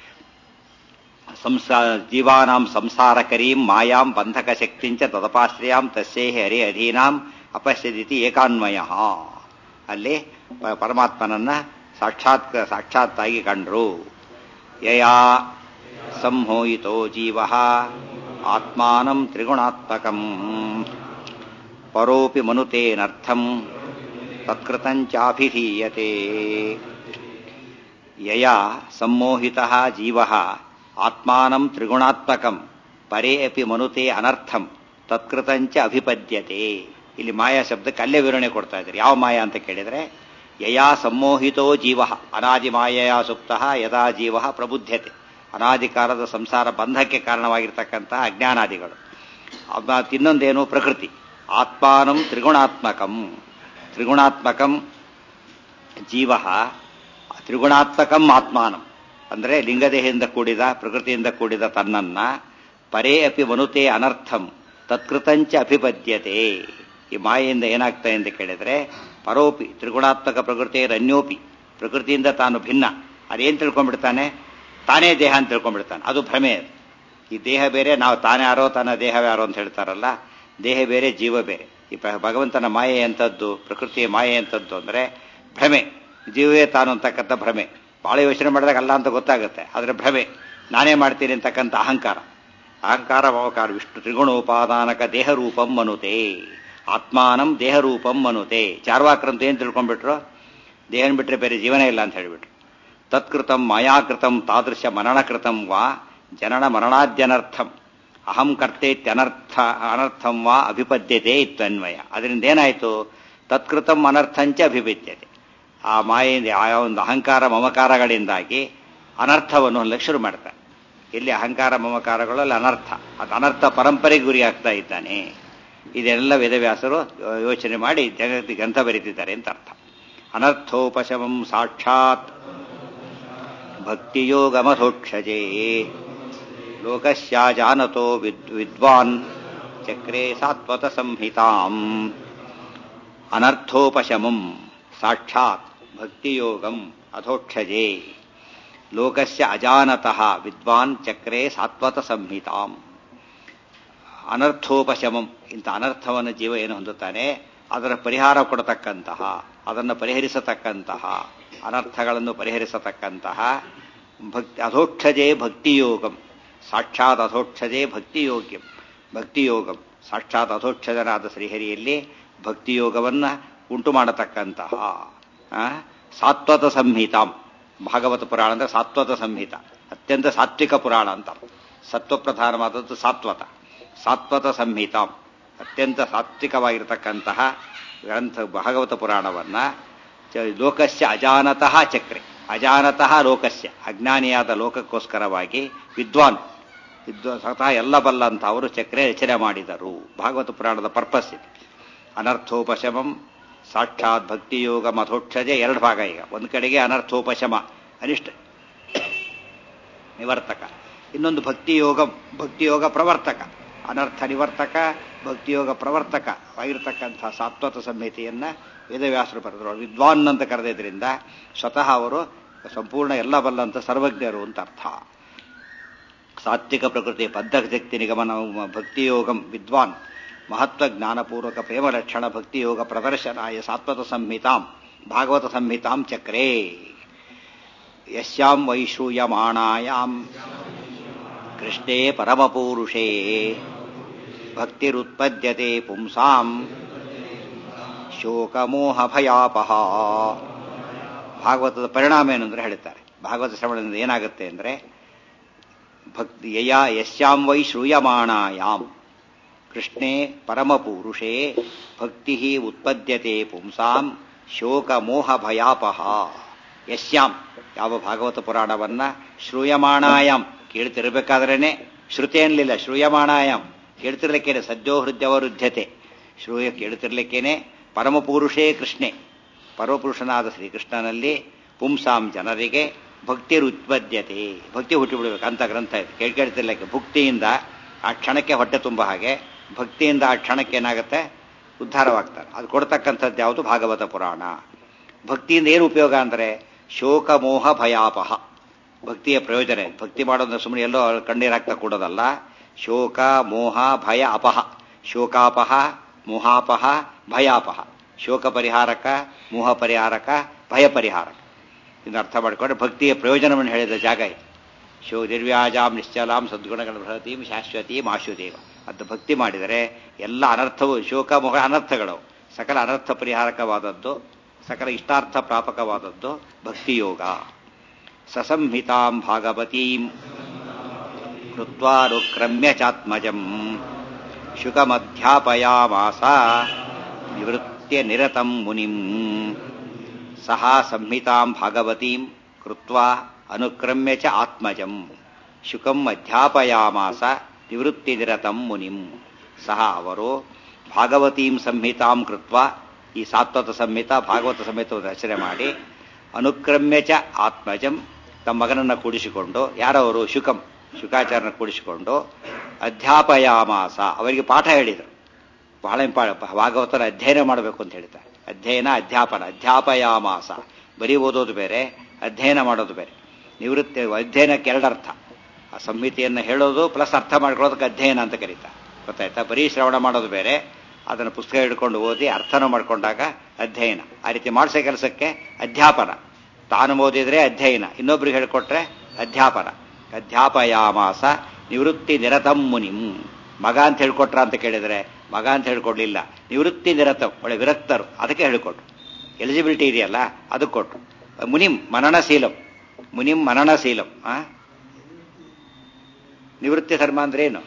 ಜೀವಾನಾಂ ಸಂಸಾರಕರೀಂ ಮಾಯಾಂ ಬಂಧಕ ಶಕ್ತಿಂಚ ತದಪಾಶ್ರಯಾಂ ತಸ್ಯೈಃ ಹರಿ ಅಧೀನಾಂ ಅಪಶ್ಯದಿತಿ ಏಕಾನ್ವಯ. ಅಲ್ಲಿ ಪರಮಾತ್ಮನನ್ನ ಸಾಕ್ಷಾತ್ತಾಗಿ ಕಂಡ್ರು. ಯಯಾ ಸಂಮೋಹಿತೋ ಜೀವಃ ಆತ್ಮಾನಂ ತ್ರಿಗುಣಾತ್ಮಕಂ ಪರೋಪಿ ಮನುತೇನರ್ಥಂ ತತ್ಕೃತಂಚಾಭಿಧೀಯತೆ. ಯಯಾ ಸಂಮೋಹಿತಃ ಜೀವಃ ಆತ್ಮಾನಂ ತ್ರಿಗುಣಾತ್ಮಕಂ ಪರೇ ಅಪಿ ಮನುತೆ ಅನರ್ಥಂ ತತ್ಕೃತಂಚ ಅಭಿಪದ್ಯತೆ. ಇಲ್ಲಿ ಮಾಯಾ ಶಬ್ದಕ್ಕೆ ಅಲ್ಲೇ ವಿವರಣೆ ಕೊಡ್ತಾ ಇದ್ದಾರೆ. ಯಾವ ಮಾಯಾ ಅಂತ ಕೇಳಿದರೆ, ಯಯಾ ಸಂಮೋಹಿತೋ ಜೀವ ಅನಾದಿ ಮಾಯೆಯ ಸುಪ್ತಃ ಯದಾ ಜೀವ ಪ್ರಬುದ್ಧತೆ. ಅನಾದಿಕಾಲದ ಸಂಸಾರ ಬಂಧಕ್ಕೆ ಕಾರಣವಾಗಿರ್ತಕ್ಕಂತಹ ಅಜ್ಞಾನಾದಿಗಳು. ಇನ್ನೊಂದೇನು, ಪ್ರಕೃತಿ. ಆತ್ಮಾನಂ ತ್ರಿಗುಣಾತ್ಮಕಂ, ತ್ರಿಗುಣಾತ್ಮಕಂ ಜೀವ ತ್ರಿಗುಣಾತ್ಮಕಂ ಆತ್ಮಾನಂ ಅಂದರೆ ಲಿಂಗದೇಹದಿಂದ ಕೂಡಿದ, ಪ್ರಕೃತಿಯಿಂದ ಕೂಡಿದ ತನ್ನನ್ನ ಪರೇ ಅಪಿ ಮನುತೆ ಅನರ್ಥಂ ತತ್ಕೃತಂಚ ಅಭಿಪದ್ಯತೆ. ಈ ಮಾಯೆಯಿಂದ ಏನಾಗ್ತದೆ ಅಂತ ಕೇಳಿದ್ರೆ, ಪರೋಪಿ ತ್ರಿಗುಣಾತ್ಮಕ ಪ್ರಕೃತಿಯರನ್ಯೋಪಿ, ಪ್ರಕೃತಿಯಿಂದ ತಾನು ಭಿನ್ನ. ಅದೇನು ತಿಳ್ಕೊಂಡ್ಬಿಡ್ತಾನೆ, ತಾನೇ ದೇಹ ಅಂತ ತಿಳ್ಕೊಂಡ್ಬಿಡ್ತಾನೆ. ಅದು ಭ್ರಮೆ. ಈ ದೇಹ ಬೇರೆ, ನಾವು ತಾನೇ ಯಾರೋ ತನ್ನ ದೇಹವೇ ಯಾರೋ ಅಂತ ಹೇಳ್ತಾರಲ್ಲ, ದೇಹ ಬೇರೆ ಜೀವ ಬೇರೆ. ಈ ಭಗವಂತನ ಮಾಯೆ ಎಂಥದ್ದು, ಪ್ರಕೃತಿಯ ಮಾಯೆ ಎಂಥದ್ದು ಅಂದರೆ ಭ್ರಮೆ. ಜೀವವೇ ತಾನು ಅಂತಕ್ಕಂಥ ಭ್ರಮೆ. ಭಾಳ ಯೋಚನೆ ಮಾಡಿದಾಗ ಅಲ್ಲ ಅಂತ ಗೊತ್ತಾಗುತ್ತೆ, ಆದರೆ ಭ್ರಮೆ. ನಾನೇ ಮಾಡ್ತೀನಿ ಅಂತಕ್ಕಂಥ ಅಹಂಕಾರ, ಅಹಂಕಾರ ಮಮಕಾರ. ವಿಷ್ಣು ತ್ರಿಗುಣೋಪಾದಾನಕ ದೇಹರೂಪಂ ಮನುತೆ, ಆತ್ಮಾನಂ ದೇಹರೂಪಂ ಮನುತೆ. ಚಾರ್ವಾಕ್ರಂತ ಏನು ತಿಳ್ಕೊಂಡ್ಬಿಟ್ರು, ದೇಹನ ಬಿಟ್ಟರೆ ಬೇರೆ ಜೀವನ ಇಲ್ಲ ಅಂತ ಹೇಳಿಬಿಟ್ರು. ತತ್ಕೃತಂ ಮಾಯಾಕೃತಂ ತಾದೃಶ ಮರಣಕೃತಂ ವಾ ಜನನ ಮರಣಾದ್ಯನರ್ಥಂ ಅಹಂ ಅನರ್ಥಂ ವಾ ಅಭಿಪದ್ಯತೆ ಇತ್ವನ್ವಯ. ಅದರಿಂದ ಏನಾಯಿತು, ತತ್ಕೃತಂ ಅನರ್ಥಂಚ ಅಭಿಪದ್ಯತೆ. ಆ ಮಾಯೆಯಿಂದ, ಆ ಒಂದು ಅಹಂಕಾರ ಮಮಕಾರಗಳಿಂದಾಗಿ ಅನರ್ಥವನ್ನು ಶುರು ಮಾಡ್ತಾರೆ. ಇಲ್ಲಿ ಅಹಂಕಾರ ಮಮಕಾರಗಳಲ್ಲಿ ಅನರ್ಥ, ಅದು ಅನರ್ಥ ಪರಂಪರೆಗೆ ಗುರಿ ಆಗ್ತಾ ಇದ್ದಾನೆ. ಇದೆಲ್ಲ ವೇದವ್ಯಾಸರು ಯೋಚನೆ ಮಾಡಿ ಜಗತ್ತಿಗೆ ಗ್ರಂಥ ಬರೀತಿದ್ದಾರೆ ಅಂತ ಅರ್ಥ. ಅನರ್ಥೋಪಶಮಂ ಸಾಕ್ಷಾತ್ ಭಕ್ತಿಯೋಗಮಧೋಕ್ಷಜೇ ಲೋಕಸ್ಯಾಜಾನತೋ ವಿದ್ವಾನ್ ಚಕ್ರೇ ಸಾತ್ವತ ಸಂಹಿತಾಂ. ಅನರ್ಥೋಪಶಮಂ ಸಾಕ್ಷಾತ್ ಭಕ್ತಿಯೋಗಂ ಅಧೋಕ್ಷಜೇ ಲೋಕಸ್ಯ ಅಜಾನತಃ ವಿದ್ವಾನ್ ಚಕ್ರೇ ಸಾತ್ವತ ಸಂಹಿತಾಂ. ಅನರ್ಥೋಪಶಮಂ, ಇಂಥ ಅನರ್ಥವನ್ನು ಜೀವ ಏನು ಹೊಂದುತ್ತಾನೆ ಅದರ ಪರಿಹಾರ ಕೊಡತಕ್ಕಂತಹ, ಅದನ್ನು ಪರಿಹರಿಸತಕ್ಕಂತಹ, ಅನರ್ಥಗಳನ್ನು ಪರಿಹರಿಸತಕ್ಕಂತಹ ಅಧೋಕ್ಷಜೇ ಭಕ್ತಿಯೋಗಂ, ಸಾಕ್ಷಾತ್ ಅಧೋಕ್ಷಜೇ ಭಕ್ತಿಯೋಗ್ಯಂ, ಭಕ್ತಿಯೋಗಂ ಸಾಕ್ಷಾತ್ ಅಧೋಕ್ಷಜನಾದ ಶ್ರೀಹರಿಯಲ್ಲಿ ಭಕ್ತಿಯೋಗವನ್ನು ಉಂಟು ಮಾಡತಕ್ಕಂತಹ ಸಾತ್ವತ ಸಂಹಿತಾಂ. ಭಾಗವತ ಪುರಾಣ ಅಂದರೆ ಸಾತ್ವತ ಸಂಹಿತ, ಅತ್ಯಂತ ಸಾತ್ವಿಕ ಪುರಾಣ ಅಂತ. ಸತ್ವಪ್ರಧಾನವಾದದ್ದು ಸಾತ್ವತ, ಸಾತ್ವತ ಸಂಹಿತಾಂ, ಅತ್ಯಂತ ಸಾತ್ವಿಕವಾಗಿರತಕ್ಕಂತಹ ಗ್ರಂಥ ಭಾಗವತ ಪುರಾಣವನ್ನ ಲೋಕಸ್ಯ ಅಜಾನತಃ ಚಕ್ರೆ, ಅಜಾನತಃ ಲೋಕಸ್ಯ, ಅಜ್ಞಾನಿಯಾದ ಲೋಕಕ್ಕೋಸ್ಕರವಾಗಿ ವಿದ್ವಾನ್ ಸ್ವತಃ ಎಲ್ಲ ಬಲ್ಲ ಅಂತ ಅವರು ಚಕ್ರೆ ರಚನೆ ಮಾಡಿದರು. ಭಾಗವತ ಪುರಾಣದ ಪರ್ಪಸ್ ಇದೆ. ಅನರ್ಥೋಪಶಮಂ ಸಾಕ್ಷಾತ್ ಭಕ್ತಿಯೋಗ ಮಧೋಕ್ಷಜೆ ಎರಡು ಭಾಗ. ಈಗ ಒಂದು ಕಡೆಗೆ ಅನರ್ಥೋಪಶಮ ಅನಿಷ್ಟ ನಿವರ್ತಕ, ಇನ್ನೊಂದು ಭಕ್ತಿಯೋಗ ಪ್ರವರ್ತಕ, ಅನರ್ಥ ನಿವರ್ತಕ ಭಕ್ತಿಯೋಗ ಪ್ರವರ್ತಕವಾಗಿರ್ತಕ್ಕಂಥ ಸಾತ್ವತ ಸಂಹಿತೆಯನ್ನ ವೇದವ್ಯಾಸರು ಬರೆದರು. ವಿದ್ವಾನ್ ಅಂತ ಕರೆದಿದ್ದರಿಂದ ಸ್ವತಃ ಅವರು ಸಂಪೂರ್ಣ ಎಲ್ಲ ಬಲ್ಲಂತ ಸರ್ವಜ್ಞರು ಅಂತ ಅರ್ಥ. ಸಾತ್ವಿಕ ಪ್ರಕೃತಿ ಬದ್ಧಶಕ್ತಿ ನಿಗಮನ ಭಕ್ತಿಯೋಗಂ ವಿದ್ವಾನ್ ಮಹತ್ವ ಜ್ಞಾನಪೂರ್ವಕ ಪ್ರೇಮಲಕ್ಷಣ ಭಕ್ತಿಯೋಗ ಪ್ರದರ್ಶನಾಯ ಸಾತ್ವತ ಸಂಹಿತಾಂ ಭಾಗವತ ಸಂಹಿತಾಂ ಚಕ್ರೇ ಯಸ್ಯಾಂ ವೈಶ್ರೂಯಮಾಣಾಯಾಂ ಕೃಷ್ಣೇ ಪರಮಪೂರುಷೇ ಭಕ್ತಿರುತ್ಪದ್ಯತೆ ಪುಂಸಾಂ ಶೋಕಮೋಹ ಭಯಾಪಹ. ಭಾಗವತದ ಪರಿಣಾಮ ಏನು ಅಂದ್ರೆ ಹೇಳ್ತಾರೆ. ಭಾಗವತ ಶ್ರವಣದಿಂದ ಏನಾಗುತ್ತೆ ಅಂದ್ರೆ ಯಸ್ಯಾಂ ವೈ ಶ್ರೂಯಮಾಣಾಯಾಂ ಕೃಷ್ಣೇ ಪರಮಪೂರುಷೇ ಭಕ್ತಿ ಉತ್ಪದ್ಯತೆ ಪುಂಸಾಂ ಶೋಕ ಮೋಹ ಭಯಾಪಹ. ಯಸ್ಯಾಂ, ಯಾವ ಭಾಗವತ ಪುರಾಣವನ್ನ ಶ್ರೂಯಮಾಣಾಯಾಮ್ ಕೇಳ್ತಿರ್ಬೇಕಾದ್ರೇನೆ, ಶ್ರುತಿ ಅನ್ಲಿಲ್ಲ, ಶ್ರೂಯಮಾಣಾಯಾಮ್ ಕೇಳ್ತಿರ್ಲಿಕ್ಕೇನೆ, ಸದ್ಯೋ ಹೃದಯವರುದ್ಧತೆ, ಶ್ರೂಯ ಕೇಳ್ತಿರ್ಲಿಕ್ಕೇನೆ ಪರಮಪುರುಷೇ ಕೃಷ್ಣೆ, ಪರಮಪುರುಷನಾದ ಶ್ರೀಕೃಷ್ಣನಲ್ಲಿ ಪುಂಸಾಂ ಜನರಿಗೆ ಭಕ್ತಿರುತ್ಪದ್ಯತೆ, ಭಕ್ತಿ ಹುಟ್ಟಿಬಿಡ್ಬೇಕು ಅಂತ ಗ್ರಂಥ ಇದೆ. ಕೇಳ್ತಿರ್ಲಿಕ್ಕೆ ಭಕ್ತಿಯಿಂದ ಆ ಕ್ಷಣಕ್ಕೆ ಹೊಟ್ಟೆ ತುಂಬ ಹಾಗೆ, ಭಕ್ತಿಯಿಂದ ಆ ಕ್ಷಣಕ್ಕೆ ಏನಾಗುತ್ತೆ ಉದ್ಧಾರವಾಗ್ತಾರೆ. ಅದು ಕೊಡ್ತಕ್ಕಂಥದ್ದು ಯಾವುದು ಭಾಗವತ ಪುರಾಣ. ಭಕ್ತಿಯಿಂದ ಏನು ಉಪಯೋಗ ಅಂದರೆ ಶೋಕ ಮೋಹ ಭಯಾಪಹ. ಭಕ್ತಿಯ ಪ್ರಯೋಜನ, ಭಕ್ತಿ ಮಾಡೋದ್ರೆ ಸುಮ್ಮನೆ ಎಲ್ಲೋ ಕಣ್ಣೀರಾಗ್ತಾ ಕೂಡೋದಲ್ಲ. ಶೋಕ ಮೋಹ ಭಯ ಅಪಹ, ಶೋಕಾಪಹ ಮೋಹಾಪಹ ಭಯಾಪಹ. ಶೋಕ ಪರಿಹಾರಕ, ಮೋಹ ಪರಿಹಾರಕ, ಭಯ ಪರಿಹಾರಕ. ಇದನ್ನು ಅರ್ಥ ಮಾಡಿಕೊಂಡ್ರೆ ಭಕ್ತಿಯ ಪ್ರಯೋಜನವನ್ನು ಹೇಳಿದ ಜಾಗ ಇದು. ನಿರ್ವ್ಯಾಜಾಂ ನಿಶ್ಚಲಾಂ ಸದ್ಗುಣಗಳ ಬೃಹತೀಂ ಶಾಶ್ವತೀಂ ಆಶುದೇವ ಅಂತ ಭಕ್ತಿ ಮಾಡಿದರೆ ಎಲ್ಲ ಅನರ್ಥವು, ಶೋಕ ಮೋಹ ಅನರ್ಥಗಳು, ಸಕಲ ಅನರ್ಥ ಪರಿಹಾರಕವಾದದ್ದು, ಸಕಲ ಇಷ್ಟಾರ್ಥ ಪ್ರಾಪಕವಾದದ್ದು ಭಕ್ತಿಯೋಗ. ಸಸಂಹಿತಾಂ ಭಾಗವತೀಂ ಕೃತ್ವಾನುಕ್ರಮ್ಯ ಚಾತ್ಮಜಂ ಶುಕಮಧ್ಯಾಪಯಾಮಾಸ ನಿವೃತ್ಯ ನಿರತಂ ಮುನಿಂ. ಸಹ ಸಂಹಿತಾಂ ಭಾಗವತೀಂ ಕೃತ್ವಾ ಅನುಕ್ರಮ್ಯ ಚ ಆತ್ಮಜಂ ಶುಕಂ ಅಧ್ಯಾಪಯಾಮಾಸ ನಿವೃತ್ತಿ ನಿರತಂ ಮುನಿಂ. ಸಹ ಅವರು ಭಾಗವತೀಂ ಸಂಹಿತಾಂ ಕೃತ್ವಾ, ಈ ಸಾತ್ವತ ಸಂಹಿತ ಭಾಗವತ ಸಂಹಿತವನ್ನು ರಚನೆ ಮಾಡಿ, ಅನುಕ್ರಮ್ಯ ಚ ಆತ್ಮಜಂ ತಮ್ಮ ಮಗನನ್ನು ಕೂಡಿಸಿಕೊಂಡು, ಯಾರವರು ಶುಕಂ ಶುಕಾಚಾರ್ಯನ ಕೂಡಿಸಿಕೊಂಡು, ಅಧ್ಯಾಪಯಾಮಾಸ ಅವರಿಗೆ ಪಾಠ ಹೇಳಿದರು. ಬಹಳ ಭಾಗವತನ ಅಧ್ಯಯನ ಮಾಡಬೇಕು ಅಂತ ಹೇಳ್ತಾರೆ. ಅಧ್ಯಯನ ಅಧ್ಯಾಪನ, ಅಧ್ಯಾಪಯಾಮಾಸ ಬರೀ ಓದೋದು ಬೇರೆ, ಅಧ್ಯಯನ ಮಾಡೋದು ಬೇರೆ. ನಿವೃತ್ತಿ ಅಧ್ಯಯನಕ್ಕೆ ಎರಡರ್ಥ, ಆ ಸಂಹಿತೆಯನ್ನು ಹೇಳೋದು ಪ್ಲಸ್ ಅರ್ಥ ಮಾಡ್ಕೊಳ್ಳೋದಕ್ಕೆ ಅಧ್ಯಯನ ಅಂತ ಕರೀತಾರೆ. ಗೊತ್ತಾಯ್ತಾ? ಬರೀ ಶ್ರವಣ ಮಾಡೋದು ಬೇರೆ, ಅದನ್ನು ಪುಸ್ತಕ ಹಿಡ್ಕೊಂಡು ಓದಿ ಅರ್ಥನ ಮಾಡ್ಕೊಂಡಾಗ ಅಧ್ಯಯನ. ಆ ರೀತಿ ಮಾಡಿಸೋ ಕೆಲಸಕ್ಕೆ ಅಧ್ಯಾಪನ. ತಾನು ಓದಿದ್ರೆ ಅಧ್ಯಯನ, ಇನ್ನೊಬ್ರಿಗೆ ಹೇಳ್ಕೊಟ್ರೆ ಅಧ್ಯಾಪನ. ಅಧ್ಯಾಪಯಾಮಾಸ ನಿವೃತ್ತಿ ನಿರತಂ ಮುನಿಂ. ಮಗ ಅಂತ ಹೇಳ್ಕೊಟ್ರ ಅಂತ ಕೇಳಿದ್ರೆ ಮಗ ಅಂತ ಹೇಳ್ಕೊಡ್ಲಿಲ್ಲ, ನಿವೃತ್ತಿ ನಿರತಂ, ಒಳ್ಳೆ ವಿರಕ್ತರು, ಅದಕ್ಕೆ ಹೇಳ್ಕೊಟ್ರು. ಎಲಿಜಿಬಿಲಿಟಿ ಇದೆಯಲ್ಲ ಅದಕ್ಕೆ ಕೊಟ್ರು. ಮುನಿಂ ಮನನಶೀಲಂ, ಮುನಿಂ ಮನನಶೀಲಂ. ನಿವೃತ್ತಿ ಧರ್ಮ ಅಂದ್ರೆ ಏನು?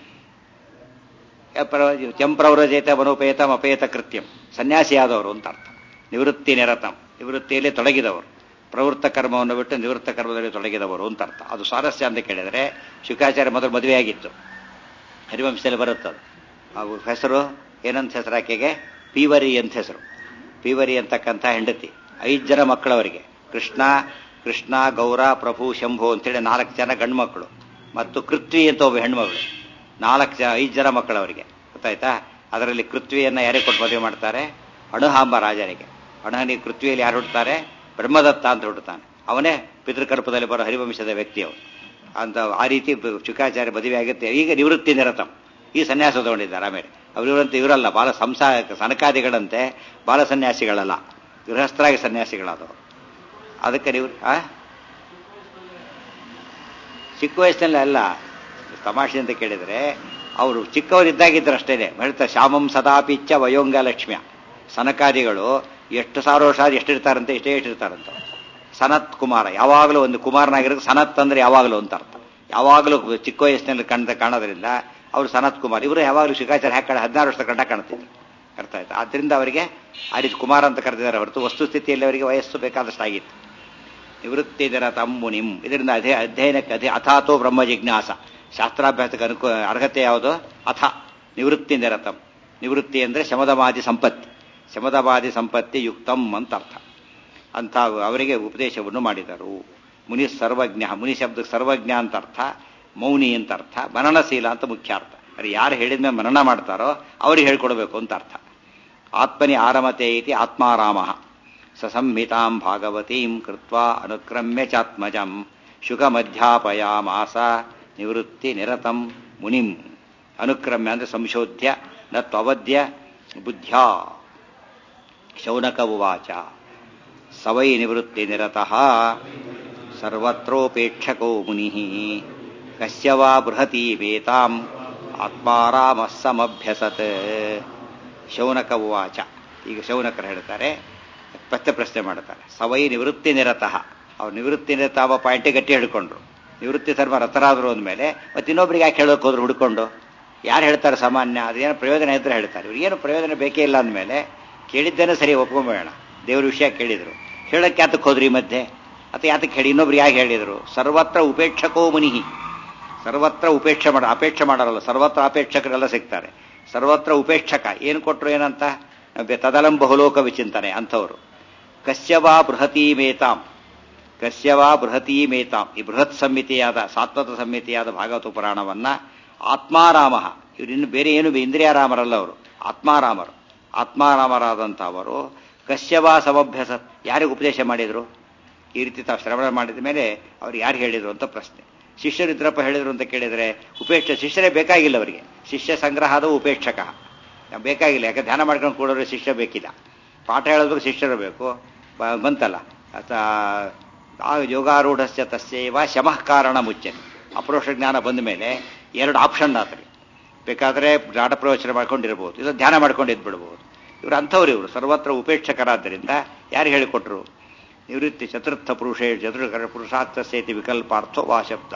ಚಂಪ್ರವ್ರಜೇತ ಮನೋಪೇತಂ ಅಪೇತ ಕೃತ್ಯಂ, ಸನ್ಯಾಸಿಯಾದವರು ಅಂತ ಅರ್ಥ. ನಿವೃತ್ತಿ ನಿರತಂ, ನಿವೃತ್ತಿಯಲ್ಲಿ ತೊಡಗಿದವರು, ಪ್ರವೃತ್ತ ಕರ್ಮವನ್ನು ಬಿಟ್ಟು ನಿವೃತ್ತ ಕರ್ಮದಲ್ಲಿ ತೊಡಗಿದವರು ಅಂತ ಅರ್ಥ. ಅದು ಸ್ವಾರಸ್ಯ ಅಂತ ಕೇಳಿದರೆ, ಶುಕಾಚಾರ್ಯ ಮೊದಲು ಮದುವೆಯಾಗಿತ್ತು, ಹರಿವಂಶದಲ್ಲಿ ಬರುತ್ತದು. ಅವ್ರ ಹೆಸರು ಏನಂತ ಹೆಸರು ಆಕೆಗೆ? ಪೀವರಿ ಅಂತ ಹೆಸರು. ಪೀವರಿ ಅಂತಕ್ಕಂಥ ಹೆಂಡತಿ. 5 ಜನ ಮಕ್ಕಳವರಿಗೆ, ಕೃಷ್ಣ ಗೌರ ಪ್ರಭು ಶಂಭು ಅಂತೇಳಿ 4 ಜನ ಗಂಡು ಮಕ್ಕಳು, ಮತ್ತು ಕೃತ್ವಿ ಅಂತ ಒಬ್ಬ ಹೆಣ್ಮಗಳು. 5 ಜನ ಮಕ್ಕಳವರಿಗೆ. ಗೊತ್ತಾಯ್ತಾ? ಅದರಲ್ಲಿ ಕೃತ್ವಿಯನ್ನ ಯಾರಿಗೆ ಕೊಟ್ಟು ಮದುವೆ ಮಾಡ್ತಾರೆ? ಅಣುಹಾಂಬ ರಾಜನಿಗೆ. ಅಣಹನಿ ಪೃಥ್ವಿಯಲ್ಲಿ ಯಾರು ಹುಡ್ತಾರೆ? ಬ್ರಹ್ಮದತ್ತ ಅಂತ ಹುಡ್ತಾನೆ. ಅವನೇ ಪಿತೃಕಲ್ಪದಲ್ಲಿ ಬರೋ ಹರಿವಂಶದ ವ್ಯಕ್ತಿಯವರು ಅಂತ. ಆ ರೀತಿ ಶುಕಾಚಾರ್ಯ ಮದುವೆ ಆಗುತ್ತೆ. ಈಗ ನಿವೃತ್ತಿ ನಿರತಂ, ಈ ಸನ್ಯಾಸ ತಗೊಂಡಿದ್ದಾರೆ. ಆಮೇಲೆ ಅವರಿವರಂತೆ ಇವರಲ್ಲ, ಬಾಲ ಸನಕಾದಿಗಳಂತೆ ಬಾಲ ಸನ್ಯಾಸಿಗಳಲ್ಲ, ಗೃಹಸ್ಥರಾಗಿ ಸನ್ಯಾಸಿಗಳಾದವರು. ಅದಕ್ಕೆ ನೀವು ಚಿಕ್ಕ ವಯಸ್ಸಿನಲ್ಲಿ ಅಲ್ಲ, ತಮಾಷೆ ಅಂತ ಕೇಳಿದರೆ ಅವರು ಚಿಕ್ಕವರಿದ್ದಾಗಿದ್ದರು ಅಷ್ಟೇನೆ. ಹೇಳ್ತಾರೆ ಶ್ಯಾಮಂ ಸದಾಪಿಚ್ಚ ವಯೋಂಗ ಲಕ್ಷ್ಮ್ಯ. ಸನಕಾದಿಗಳು ಎಷ್ಟು ಸಾವಿರ ವರ್ಷ ಎಷ್ಟಿರ್ತಾರಂತೆ, ಎಷ್ಟಿರ್ತಾರಂತ. ಸನತ್ ಕುಮಾರ, ಯಾವಾಗಲೂ ಒಂದು ಕುಮಾರನಾಗಿರೋದು. ಸನತ್ ಅಂದ್ರೆ ಯಾವಾಗಲೂ ಅಂತ ಅರ್ಥ. ಯಾವಾಗಲೂ ಚಿಕ್ಕ ವಯಸ್ಸಿನಲ್ಲಿ ಕಾಣೋದ್ರಿಂದ ಅವರು ಸನತ್ ಕುಮಾರ್. ಇವರು ಯಾವಾಗಲೂ ಶುಕಾಚಾರ್ಯ ಹಾಕಿ 16 ವರ್ಷದ ಗಂಟ ಕಾಣ್ತಿದ್ರು. ಅರ್ಥ ಆಯ್ತು. ಆದ್ರಿಂದ ಅವರಿಗೆ ಆ ರೀತಿ ಕುಮಾರ ಅಂತ ಕರೆದಿದ್ದಾರೆ ಹೊರತು ವಸ್ತುಸ್ಥಿತಿಯಲ್ಲಿ ಅವರಿಗೆ ವಯಸ್ಸು ಬೇಕಾದಷ್ಟು ಆಗಿತ್ತು. ನಿವೃತ್ತಿ ನಿರತಂ ಮುನಿಂ. ಇದರಿಂದ ಅಧ್ಯಯನಕ್ಕೆ ಅಥಾತೋ ಬ್ರಹ್ಮ ಜಿಜ್ಞಾಸ, ಶಾಸ್ತ್ರಾಭ್ಯಾಸಕ್ಕೆ ಅರ್ಹತೆ ಯಾವುದು? ಅಥ ನಿವೃತ್ತಿ ನಿರತಂ. ನಿವೃತ್ತಿ ಅಂದರೆ ಶಮದಮಾದಿ ಸಂಪತ್ತಿ, ಶಮದಮಾದಿ ಸಂಪತ್ತಿ ಯುಕ್ತಂ ಅಂತ ಅರ್ಥ. ಅಂತ ಅವರಿಗೆ ಉಪದೇಶವನ್ನು ಮಾಡಿದರು. ಮುನಿ ಸರ್ವಜ್ಞ, ಮುನಿ ಶಬ್ದಕ್ಕೆ ಸರ್ವಜ್ಞ ಅಂತ ಅರ್ಥ, ಮೌನಿ ಅಂತ ಅರ್ಥ, ಮನನಶೀಲ ಅಂತ ಮುಖ್ಯ ಅರ್ಥ. ಅದು ಯಾರು ಹೇಳಿದ್ಮೇಲೆ ಮನನ ಮಾಡ್ತಾರೋ ಅವ್ರಿಗೆ ಹೇಳ್ಕೊಡ್ಬೇಕು ಅಂತ ಅರ್ಥ. ಆತ್ಮನಿ ಆರಮತೆ ಇತಿ ಆತ್ಮಾರಾಮ ಸಸಂಹಿತಾಂ ಭಾಗವತೀಂ ಕೃತ್ವಾ ಅನುಕ್ರಮ್ಯ ಚಾತ್ಮಜಂ ಶುಕಮಧ್ಯಾಪಯಾಮಾಸ ನಿವೃತ್ತಿ ನಿರತಂ ಮುನಿಂ. ಅನುಕ್ರಮ್ಯ ಅಂದ್ರೆ ಸಂಶೋಧ್ಯ ನ ತ್ವವದ್ಯ ಬುದ್ಧ್ಯಾ. ಶೌನಕ ಉವಾಚ ಸವೈ ನಿವೃತ್ತಿ ನಿರತಃ ಸರ್ವತ್ರೋಪೇಕ್ಷಕೋ ಮುನಿಃ ಕಸ್ಯ ವಾ ಬೃಹತಿ ವೇತಾಂ ಆತ್ಮಾರಾಮಃ ಸಮಭ್ಯಸತ್. ಶೌನಕ ಉವಾಚ. ಈಗ ಶೌನಕರು ಹೇಳ್ತಾರೆ, ಪ್ರಶ್ನೆ ಮಾಡ್ತಾರೆ. ಸವೈ ನಿವೃತ್ತಿ ನಿರತಃ. ಅವ್ರು ನಿವೃತ್ತಿ ನಿರತ ಅವ ಪಾಯಿಂಟೇ ಗಟ್ಟಿ ಹಿಡ್ಕೊಂಡ್ರು. ನಿವೃತ್ತಿ ಧರ್ಮ ರಥರಾದ್ರು ಅಂದಮೇಲೆ ಮತ್ತೆ ಇನ್ನೊಬ್ರಿಗೆ ಯಾಕೆ ಹೇಳೋಕೆ ಹೋದ್ರು ಹುಡ್ಕೊಂಡು? ಯಾರು ಹೇಳ್ತಾರೆ ಸಾಮಾನ್ಯ? ಅದೇನೋ ಪ್ರಯೋಜನ ಇದ್ರೆ ಹೇಳ್ತಾರೆ. ಇವ್ರಿಗೇನು ಪ್ರಯೋಜನ ಬೇಕೇ ಇಲ್ಲ ಅಂದಮೇಲೆ ಕೇಳಿದ್ದೇನೆ ಸರಿ ಒಪ್ಕೊಂಬೇಡ. ದೇವ್ರ ವಿಷಯ ಕೇಳಿದ್ರು, ಹೇಳಕ್ಕೆ ಯಾತಕ್ಕೆ ಹೋದ್ರಿ ಮಧ್ಯೆ? ಅಥವಾ ಯಾತಕ್ಕೆ ಹೇಳಿ ಇನ್ನೊಬ್ರು ಯಾಕೆ ಹೇಳಿದ್ರು? ಸರ್ವತ್ರ ಉಪೇಕ್ಷಕೋ ಮುನಿಹಿ. ಸರ್ವತ್ರ ಅಪೇಕ್ಷೆ ಮಾಡಲ್ಲ, ಸರ್ವತ್ರ ಅಪೇಕ್ಷಕರೆಲ್ಲ ಸಿಗ್ತಾರೆ. ಸರ್ವತ್ರ ಉಪೇಕ್ಷಕ ಏನು ಕೊಟ್ಟರು ಏನಂತ? ತದಲಂ ಬಹುಲೋಕ ವಿಚಿಂತನೆ ಅಂಥವ್ರು. ಕಶ್ಯವಾ ಬೃಹತಿ ಮೇತಾಂ, ಕಶ್ಯವಾ ಬೃಹತಿ ಮೇತಾಂ. ಈ ಬೃಹತ್ ಸಂಹಿತೆಯಾದ ಸಾತ್ವತ ಸಂಹಿತೆಯಾದ ಭಾಗವತ ಪುರಾಣವನ್ನ ಆತ್ಮಾರಾಮ, ಇವರಿನ್ನು ಬೇರೆ ಏನು ಇಂದ್ರಿಯಾರಾಮರಲ್ಲ ಅವರು, ಆತ್ಮಾರಾಮರು. ಆತ್ಮಾರಾಮರಾದಂಥ ಅವರು ಕಶ್ಯವಾ ಸಮಭ್ಯಸ, ಯಾರಿಗೆ ಉಪದೇಶ ಮಾಡಿದ್ರು? ಈ ರೀತಿ ತಾವು ಶ್ರವಣ ಮಾಡಿದ ಮೇಲೆ ಅವ್ರು ಯಾರು ಹೇಳಿದ್ರು ಅಂತ ಪ್ರಶ್ನೆ. ಶಿಷ್ಯರಿದ್ರಪ್ಪ ಹೇಳಿದ್ರು ಅಂತ ಕೇಳಿದರೆ ಶಿಷ್ಯರೇ ಬೇಕಾಗಿಲ್ಲ ಅವರಿಗೆ. ಶಿಷ್ಯ ಸಂಗ್ರಹದ ಉಪೇಕ್ಷಕ ಬೇಕಾಗಿಲ್ಲ. ಯಾಕೆ ಧ್ಯಾನ ಮಾಡ್ಕೊಂಡು ಕೂಡೋರು ಶಿಷ್ಯ ಬೇಕಿಲ್ಲ. ಪಾಠ ಹೇಳಿದ್ರು ಶಿಷ್ಯರು ಬೇಕು. ಬಂತಲ್ಲ ಯೋಗಾರೂಢಸ್ಯ ತಸ್ಯೈವ ಶಮಃ ಕಾರಣ ಮುಚ್ಚನೆ. ಅಪರೋಕ್ಷ ಜ್ಞಾನ ಬಂದ ಮೇಲೆ 2 ಆಪ್ಷನ್ ಆತರಿ. ಬೇಕಾದರೆ ಗಾಢ ಪ್ರವಚನ ಮಾಡ್ಕೊಂಡಿರ್ಬೋದು, ಇಲ್ಲ ಧ್ಯಾನ ಮಾಡ್ಕೊಂಡು ಇದ್ಬಿಡ್ಬೋದು. ಇವರು ಅಂಥವ್ರು. ಇವರು ಸರ್ವತ್ರ ಉಪೇಕ್ಷಕರಾದ್ದರಿಂದ ಯಾರು ಹೇಳಿಕೊಟ್ರು? ನಿವೃತ್ತಿ ಚತುರ್ಥ ಪುರುಷೇ ಚತುರ್ಕರ ಪುರುಷಾರ್ಥಸ್ಯೇತಿ ವಿಕಲ್ಪಾರ್ಥೋ ವಾ ಶಬ್ದ.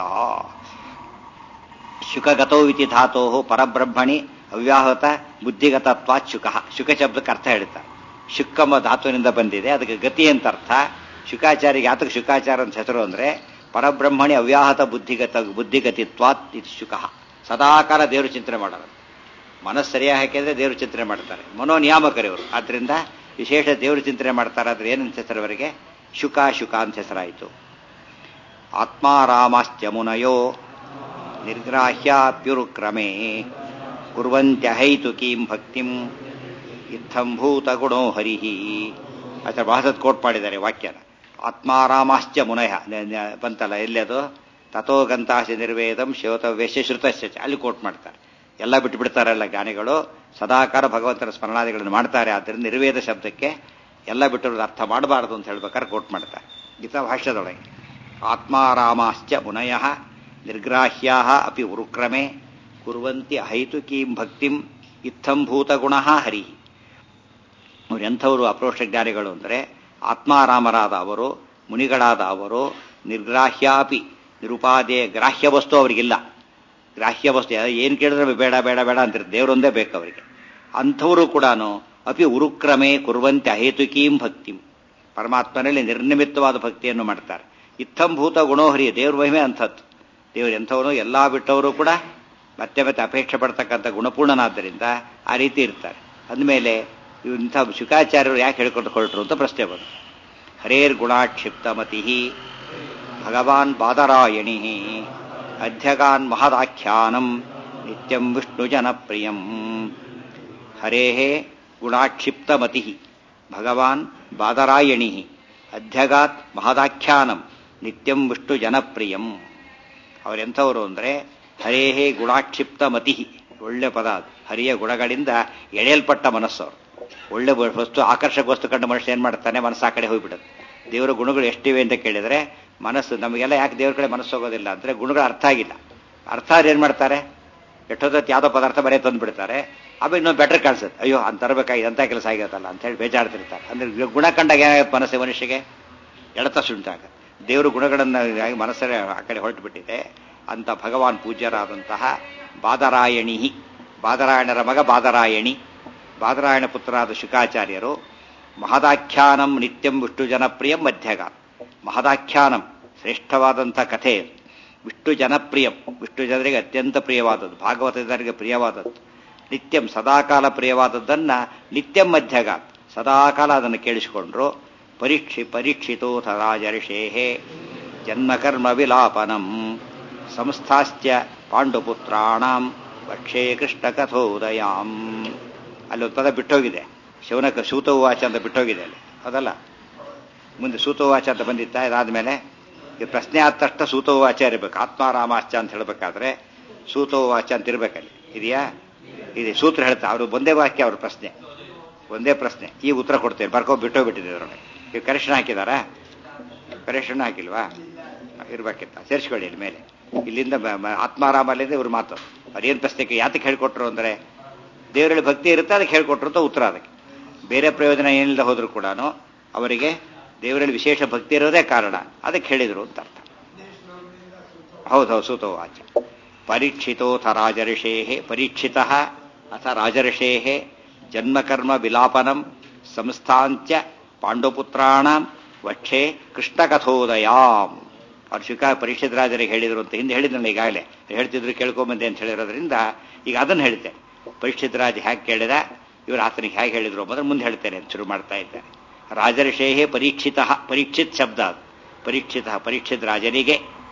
ಶುಕಗತೋ ಇತಿ ಧಾತೋ ಪರಬ್ರಹ್ಮಣಿ ಅವ್ಯಾಹತ ಬುದ್ಧಿಗತತ್ವಾತ್ ಶುಕ. ಶುಕ ಶಬ್ದಕ್ಕೆ ಅರ್ಥ ಹೇಳ್ತಾರೆ. ಶುಕ್ಕಮ್ಮ ಧಾತುವಿನಿಂದ ಬಂದಿದೆ, ಅದಕ್ಕೆ ಗತಿ ಅಂತ ಅರ್ಥ. ಶುಕಾಚಾರಿಗೆ ಯಾತಕ್ಕೆ ಶುಕಾಚಾರ ಅಂತ ಹೆಸರು ಅಂದರೆ ಪರಬ್ರಹ್ಮಣಿ ಅವ್ಯಾಹತ ಬುದ್ಧಿಗತಿತ್ವಾತ್ ಇದು ಶುಕ. ಸದಾಕಾಲ ದೇವರು ಚಿಂತನೆ ಮಾಡೋದು. ಮನಸ್ಸು ಸರಿಯಾಗಿ ಹಾಕಿದ್ರೆ ದೇವರು ಚಿಂತನೆ ಮಾಡ್ತಾರೆ. ಮನೋನಿಯಾಮಕರಿವರು. ಆದ್ದರಿಂದ ವಿಶೇಷ ದೇವರು ಚಿಂತನೆ ಮಾಡ್ತಾರೆ. ಆದ್ರೆ ಏನಂತ ಹೆಸರವರಿಗೆ? ಶುಕ ಅಂತ ಹೆಸರಾಯಿತು. ಆತ್ಮಾರಾಮಾಶ್ಚ ಮುನಯೋ ನಿರ್ಗ್ರಾಹ್ಯಾಪ್ಯುರುಕ್ರಮೇ ಕುರ್ವಂತ್ಯಹೈತುಕೀಂ ಭಕ್ತಿಂ ಇತ್ತಂಭೂತ ಗುಣೋ ಹರಿಹಿ. ಆತರ ಭಾಸತ್ ಕೋಟ್ ಮಾಡಿದ್ದಾರೆ ವಾಕ್ಯನ. ಆತ್ಮಾರಾಮಾಶ್ಚ ಮುನಯ ಬಂತಲ್ಲ ಎಲ್ಲಿ ಅದು? ತಥೋ ಗಂತಾಸಿ ನಿರ್ವೇದಂ ಶ್ರೋತವ್ಯಶ್ಯ ಶ್ರುತಶ್ಚ, ಅಲ್ಲಿ ಕೋಟ್ ಮಾಡ್ತಾರೆ. ಎಲ್ಲ ಬಿಟ್ಟು ಬಿಡ್ತಾರಲ್ಲ ಜ್ಞಾನಿಗಳು, ಸದಾಕಾರ ಭಗವಂತನ ಸ್ಮರಣಾದಿಗಳನ್ನು ಮಾಡ್ತಾರೆ. ಆದ್ದರಿಂದ ನಿರ್ವೇದ ಶಬ್ದಕ್ಕೆ ಎಲ್ಲ ಬಿಟ್ಟರು ಅರ್ಥ ಮಾಡಬಾರದು ಅಂತ ಹೇಳ್ಬೇಕಾದ್ರೆ ಕೋಟ್ ಮಾಡ್ತಾರೆ ಗೀತಾ ಭಾಷ್ಯದೊಳಗೆ. ಆತ್ಮಾರಾಮಾಶ್ಚ ಮುನಯ ನಿರ್ಗ್ರಾಹ್ಯಾ ಅಪಿ ಉರುಕ್ರಮೆ ಕುರ್ವಂತಿ ಅಹೈತುಕೀಂ ಭಕ್ತಿಂ ಇತ್ತಂಭೂತ ಗುಣ ಹರಿ. ಅವ್ರು ಎಂಥವರು ಅಪ್ರೋಕ್ಷ ಜ್ಞಾನಿಗಳು ಅಂದರೆ ಆತ್ಮಾರಾಮರಾದ ಅವರು, ಮುನಿಗಳಾದ ಅವರು, ನಿರ್ಗ್ರಾಹ್ಯಾಪಿ ನಿರುಪಾದೇ, ಗ್ರಾಹ್ಯ ವಸ್ತು ಅವರಿಗಿಲ್ಲ. ಗ್ರಾಹ್ಯ ವಸ್ತು ಏನು ಕೇಳಿದ್ರೆ ಬೇಡ ಬೇಡ ಬೇಡ ಅಂತಿರ್ತಾರೆ. ದೇವರೊಂದೇ ಬೇಕು ಅವರಿಗೆ. ಅಂಥವರು ಕೂಡ ಅಪಿ ಉರುಕ್ರಮೆ ಕುರ್ವಂತೆ ಅಹೇತುಕೀಂ ಭಕ್ತಿಂ, ಪರಮಾತ್ಮನಲ್ಲಿ ನಿರ್ನಿಮಿತ್ತವಾದ ಭಕ್ತಿಯನ್ನು ಮಾಡ್ತಾರೆ. ಇತ್ತಂಭೂತ ಗುಣೋಹರಿ, ದೇವ್ರ ಮಹಿಮೆ ಅಂಥದ್ದು. ದೇವರು ಎಂಥವನು ಎಲ್ಲ ಬಿಟ್ಟವರು ಕೂಡ ಮತ್ತೆ ಮತ್ತೆ ಅಪೇಕ್ಷೆ ಪಡ್ತಕ್ಕಂಥ ಗುಣಪೂರ್ಣನಾದ್ದರಿಂದ ಆ ರೀತಿ ಇರ್ತಾರೆ. ಅಂದಮೇಲೆ ಇಂಥ ಶುಕಾಚಾರ್ಯರು ಯಾಕೆ ಹೇಳ್ಕೊಂಡು ಹೊರಟರು ಅಂತ ಪ್ರಶ್ನೆ ಬಂತು. ಹರೇರ್ ಗುಣಾಕ್ಷಿಪ್ತ ಮತಿ ಭಗವಾನ್ ಬಾದರಾಯಣಿ ಅಧ್ಯಗಾನ್ ಮಹದಾಖ್ಯಾನಂ ನಿತ್ಯಂ ವಿಷ್ಣು ಜನಪ್ರಿಯಂ. ಹರೇ ಗುಣಾಕ್ಷಿಪ್ತ ಮತಿ, ಭಗವಾನ್ ಬಾದರಾಯಣಿ ಅಧ್ಯಗಾತ್ ಮಹದಾಖ್ಯಾನಂ ನಿತ್ಯಂ ವಿಷ್ಣು ಜನಪ್ರಿಯಂ. ಅವರೆಂಥವರು ಅಂದರೆ ಹರೇಹೇ ಗುಣಾಕ್ಷಿಪ್ತ ಮತಿ, ಒಳ್ಳೆ ಪದ ಅದು. ಹರಿಯ ಗುಣಗಳಿಂದ ಎಳೆಯಲ್ಪಟ್ಟ ಮನಸ್ಸು ಅವರು. ಒಳ್ಳೆ ವಸ್ತು, ಆಕರ್ಷಕ ವಸ್ತು ಕಂಡು ಮನುಷ್ಯ ಏನು ಮಾಡ್ತಾನೆ, ಮನಸ್ಸು ಆ ಕಡೆ ಹೋಗ್ಬಿಡುತ್ತೆ. ದೇವರ ಗುಣಗಳು ಎಷ್ಟಿವೆ ಅಂತ ಕೇಳಿದರೆ ಮನಸ್ಸು ನಮಗೆಲ್ಲ ಯಾಕೆ ದೇವ್ರ ಕಡೆ ಮನಸ್ಸು ಹೋಗೋದಿಲ್ಲ ಅಂದರೆ ಗುಣಗಳು ಅರ್ಥ ಆಗಿಲ್ಲ. ಅರ್ಥ ಏನು ಮಾಡ್ತಾರೆ, ಎಷ್ಟೊತ್ತು ಯಾವುದೋ ಪದಾರ್ಥ ಬರೀ ತಂದುಬಿಡ್ತಾರೆ. ಆಮೇಲೆ ಇನ್ನೊಂದು ಬೆಟರ್ ಕಾಣಿಸುತ್ತೆ, ಅಯ್ಯೋ ಅಂತ ತರಬೇಕಾಗಿ ಅಂಥ ಕೆಲಸ ಆಗಿರುತ್ತಲ್ಲ ಅಂತೇಳಿ ಬೇಜಾಡ್ತಿರ್ತಾರೆ. ಅಂದರೆ ಗುಣ ಕಂಡಾಗ ಏನಾಗುತ್ತೆ ಮನಸ್ಸು, ಮನುಷ್ಯಗೆ ಎಳತ ಸುಂಟಾಗ ದೇವರು ಗುಣಗಳನ್ನು ಮನಸ್ಸೇ ಆ ಕಡೆ ಹೊರಟು ಬಿಟ್ಟಿದೆ. ಅಂತ ಭಗವಾನ್ ಪೂಜ್ಯರಾದಂತಹ ಬಾದರಾಯಣಿ, ಬಾದರಾಯಣರ ಮಗ ಬಾದರಾಯಣಿ, ಬಾದರಾಯಣ ಪುತ್ರರಾದ ಶುಕಾಚಾರ್ಯರು ಮಹದಾಖ್ಯಾನಂ ನಿತ್ಯಂ ವಿಷ್ಣು ಜನಪ್ರಿಯಂ ಮಧ್ಯಗಾತ್. ಮಹದಾಖ್ಯಾನಂ ಶ್ರೇಷ್ಠವಾದಂಥ ಕಥೆ, ವಿಷ್ಣು ಜನಪ್ರಿಯಂ, ವಿಷ್ಣು ಜನರಿಗೆ ಅತ್ಯಂತ ಪ್ರಿಯವಾದದ್ದು, ಭಾಗವತರಿಗೆ ಪ್ರಿಯವಾದದ್ದು, ನಿತ್ಯಂ ಸದಾಕಾಲ ಪ್ರಿಯವಾದದ್ದನ್ನು ನಿತ್ಯಂ ಮಧ್ಯಗಾತ್ ಸದಾಕಾಲ ಅದನ್ನು ಕೇಳಿಸಿಕೊಂಡ್ರು. ಪರೀಕ್ಷಿತೋಥ ರಾಜರ್ಷೇಹೇ ಜನ್ಮಕರ್ಮ ವಿಲಾಪನಂ ಸಂಸ್ಥಾಸ್ತ್ಯ ಪಾಂಡುಪುತ್ರಾಣಾಂ ವಕ್ಷೇ ಕೃಷ್ಣ ಕಥೋದಯಾಂ. ಅಲ್ಲೊಂದು ಪದ ಬಿಟ್ಟೋಗಿದೆ, ಶೌನಕ ಸೂತೋವಾಚ ಅಂತ ಬಿಟ್ಟೋಗಿದೆ ಅಲ್ಲಿ, ಅದಲ್ಲ ಮುಂದೆ ಸೂತೋವಾಚ ಅಂತ ಬಂದಿತ್ತ. ಇದಾದ್ಮೇಲೆ ಈ ಪ್ರಶ್ನೆ ಆದ ತಕ್ಷಣ ಸೂತೋವಾಚ ಇರಬೇಕು. ಆತ್ಮಾರಾಮಾಶ್ಚ ಅಂತ ಹೇಳಬೇಕಾದ್ರೆ ಸೂತೋವಾಚ ಅಂತ ಇರಬೇಕಲ್ಲಿ. ಇದೆಯಾ? ಇದೆ. ಸೂತ್ರ ಹೇಳ್ತಾ ಅವರು ಒಂದೇ ವಾಕ್ಯ, ಅವ್ರ ಪ್ರಶ್ನೆ ಒಂದೇ ಪ್ರಶ್ನೆ, ಈ ಉತ್ತರ ಕೊಡ್ತೇವೆ, ಬಿಟ್ಟೋಗ್ಬಿಟ್ಟಿದೆ ಅದರೊಳಗೆ. ಈಗ ಕರೆಕ್ಷನ್ ಹಾಕಿದಾರಾ? ಕರೆಕ್ಷನ್ ಹಾಕಿಲ್ವಾ? ಇರ್ಬೇಕಿತ್ತ, ಸೇರಿಸ್ಕೊಳ್ಳಿ ಇಲ್ಲಿ ಮೇಲೆ. ಇಲ್ಲಿಂದ ಆತ್ಮಾರಾಮಲ್ಲಿಂದ ಇವ್ರ ಮಾತು. ಅವ್ರೇನು ಪ್ರಶ್ನೆಗೆ ಯಾತಕ್ಕೆ ಹೇಳ್ಕೊಟ್ರು ಅಂದರೆ ದೇವರಲ್ಲಿ ಭಕ್ತಿ ಇರುತ್ತೆ, ಅದಕ್ಕೆ ಹೇಳ್ಕೊಟ್ರು ಅಂತ ಉತ್ತರ. ಅದಕ್ಕೆ ಬೇರೆ ಪ್ರಯೋಜನ ಏನಿಲ್ಲದೆ ಹೋದ್ರು ಕೂಡ ಅವರಿಗೆ ದೇವರಲ್ಲಿ ವಿಶೇಷ ಭಕ್ತಿ ಇರೋದೇ ಕಾರಣ, ಅದಕ್ಕೆ ಹೇಳಿದರು ಅಂತ ಅರ್ಥ. ಹೌದೌದು, ಸೂತೋವಾಚ. ಪರೀಕ್ಷಿತೋಥ ರಾಜರ್ಷೇಹೇ, ಪರೀಕ್ಷಿತ ಅಥ ರಾಜರ್ಷೇಹೇ ಜನ್ಮಕರ್ಮ ವಿಲಾಪನಂ ಸಂಸ್ಥಾಂತ್ಯ ಪಾಂಡುಪುತ್ರಾಣಾಂ ವಕ್ಷೇ ಕೃಷ್ಣ ಕಥೋದಯಾಂ. ಅವ್ರು ಪರೀಕ್ಷಿತ ರಾಜರಿಗೆ ಹೇಳಿದರು ಅಂತ ಹಿಂದೆ ಹೇಳಿದ್ನಲ್ಲ, ಈಗಾಗಲೇ ಹೇಳ್ತಿದ್ರು ಕೇಳ್ಕೊಂಬಂದೆ ಅಂತ ಹೇಳಿರೋದ್ರಿಂದ ಈಗ ಅದನ್ನು ಹೇಳ್ತೇನೆ. ಪರೀಕ್ಷಿತ ರಾಜ ಹೇಗೆ ಕೇಳಿದ, ಇವರು ಆತನಿಗೆ ಹೇಗೆ ಹೇಳಿದ್ರು ಅನ್ನೋದ್ರ ಮುಂದೆ ಹೇಳ್ತೇನೆ ಅಂತ ಶುರು ಮಾಡ್ತಾ ಇದ್ದಾರೆ. ರಾಜರ್ಷೇಹೇ ಪರೀಕ್ಷಿತ, ಪರೀಕ್ಷಿತ್ ಶಬ್ದ ಅದು. ಪರೀಕ್ಷಿತ, ಪರೀಕ್ಷಿತ ರಾಜನಿಗೆ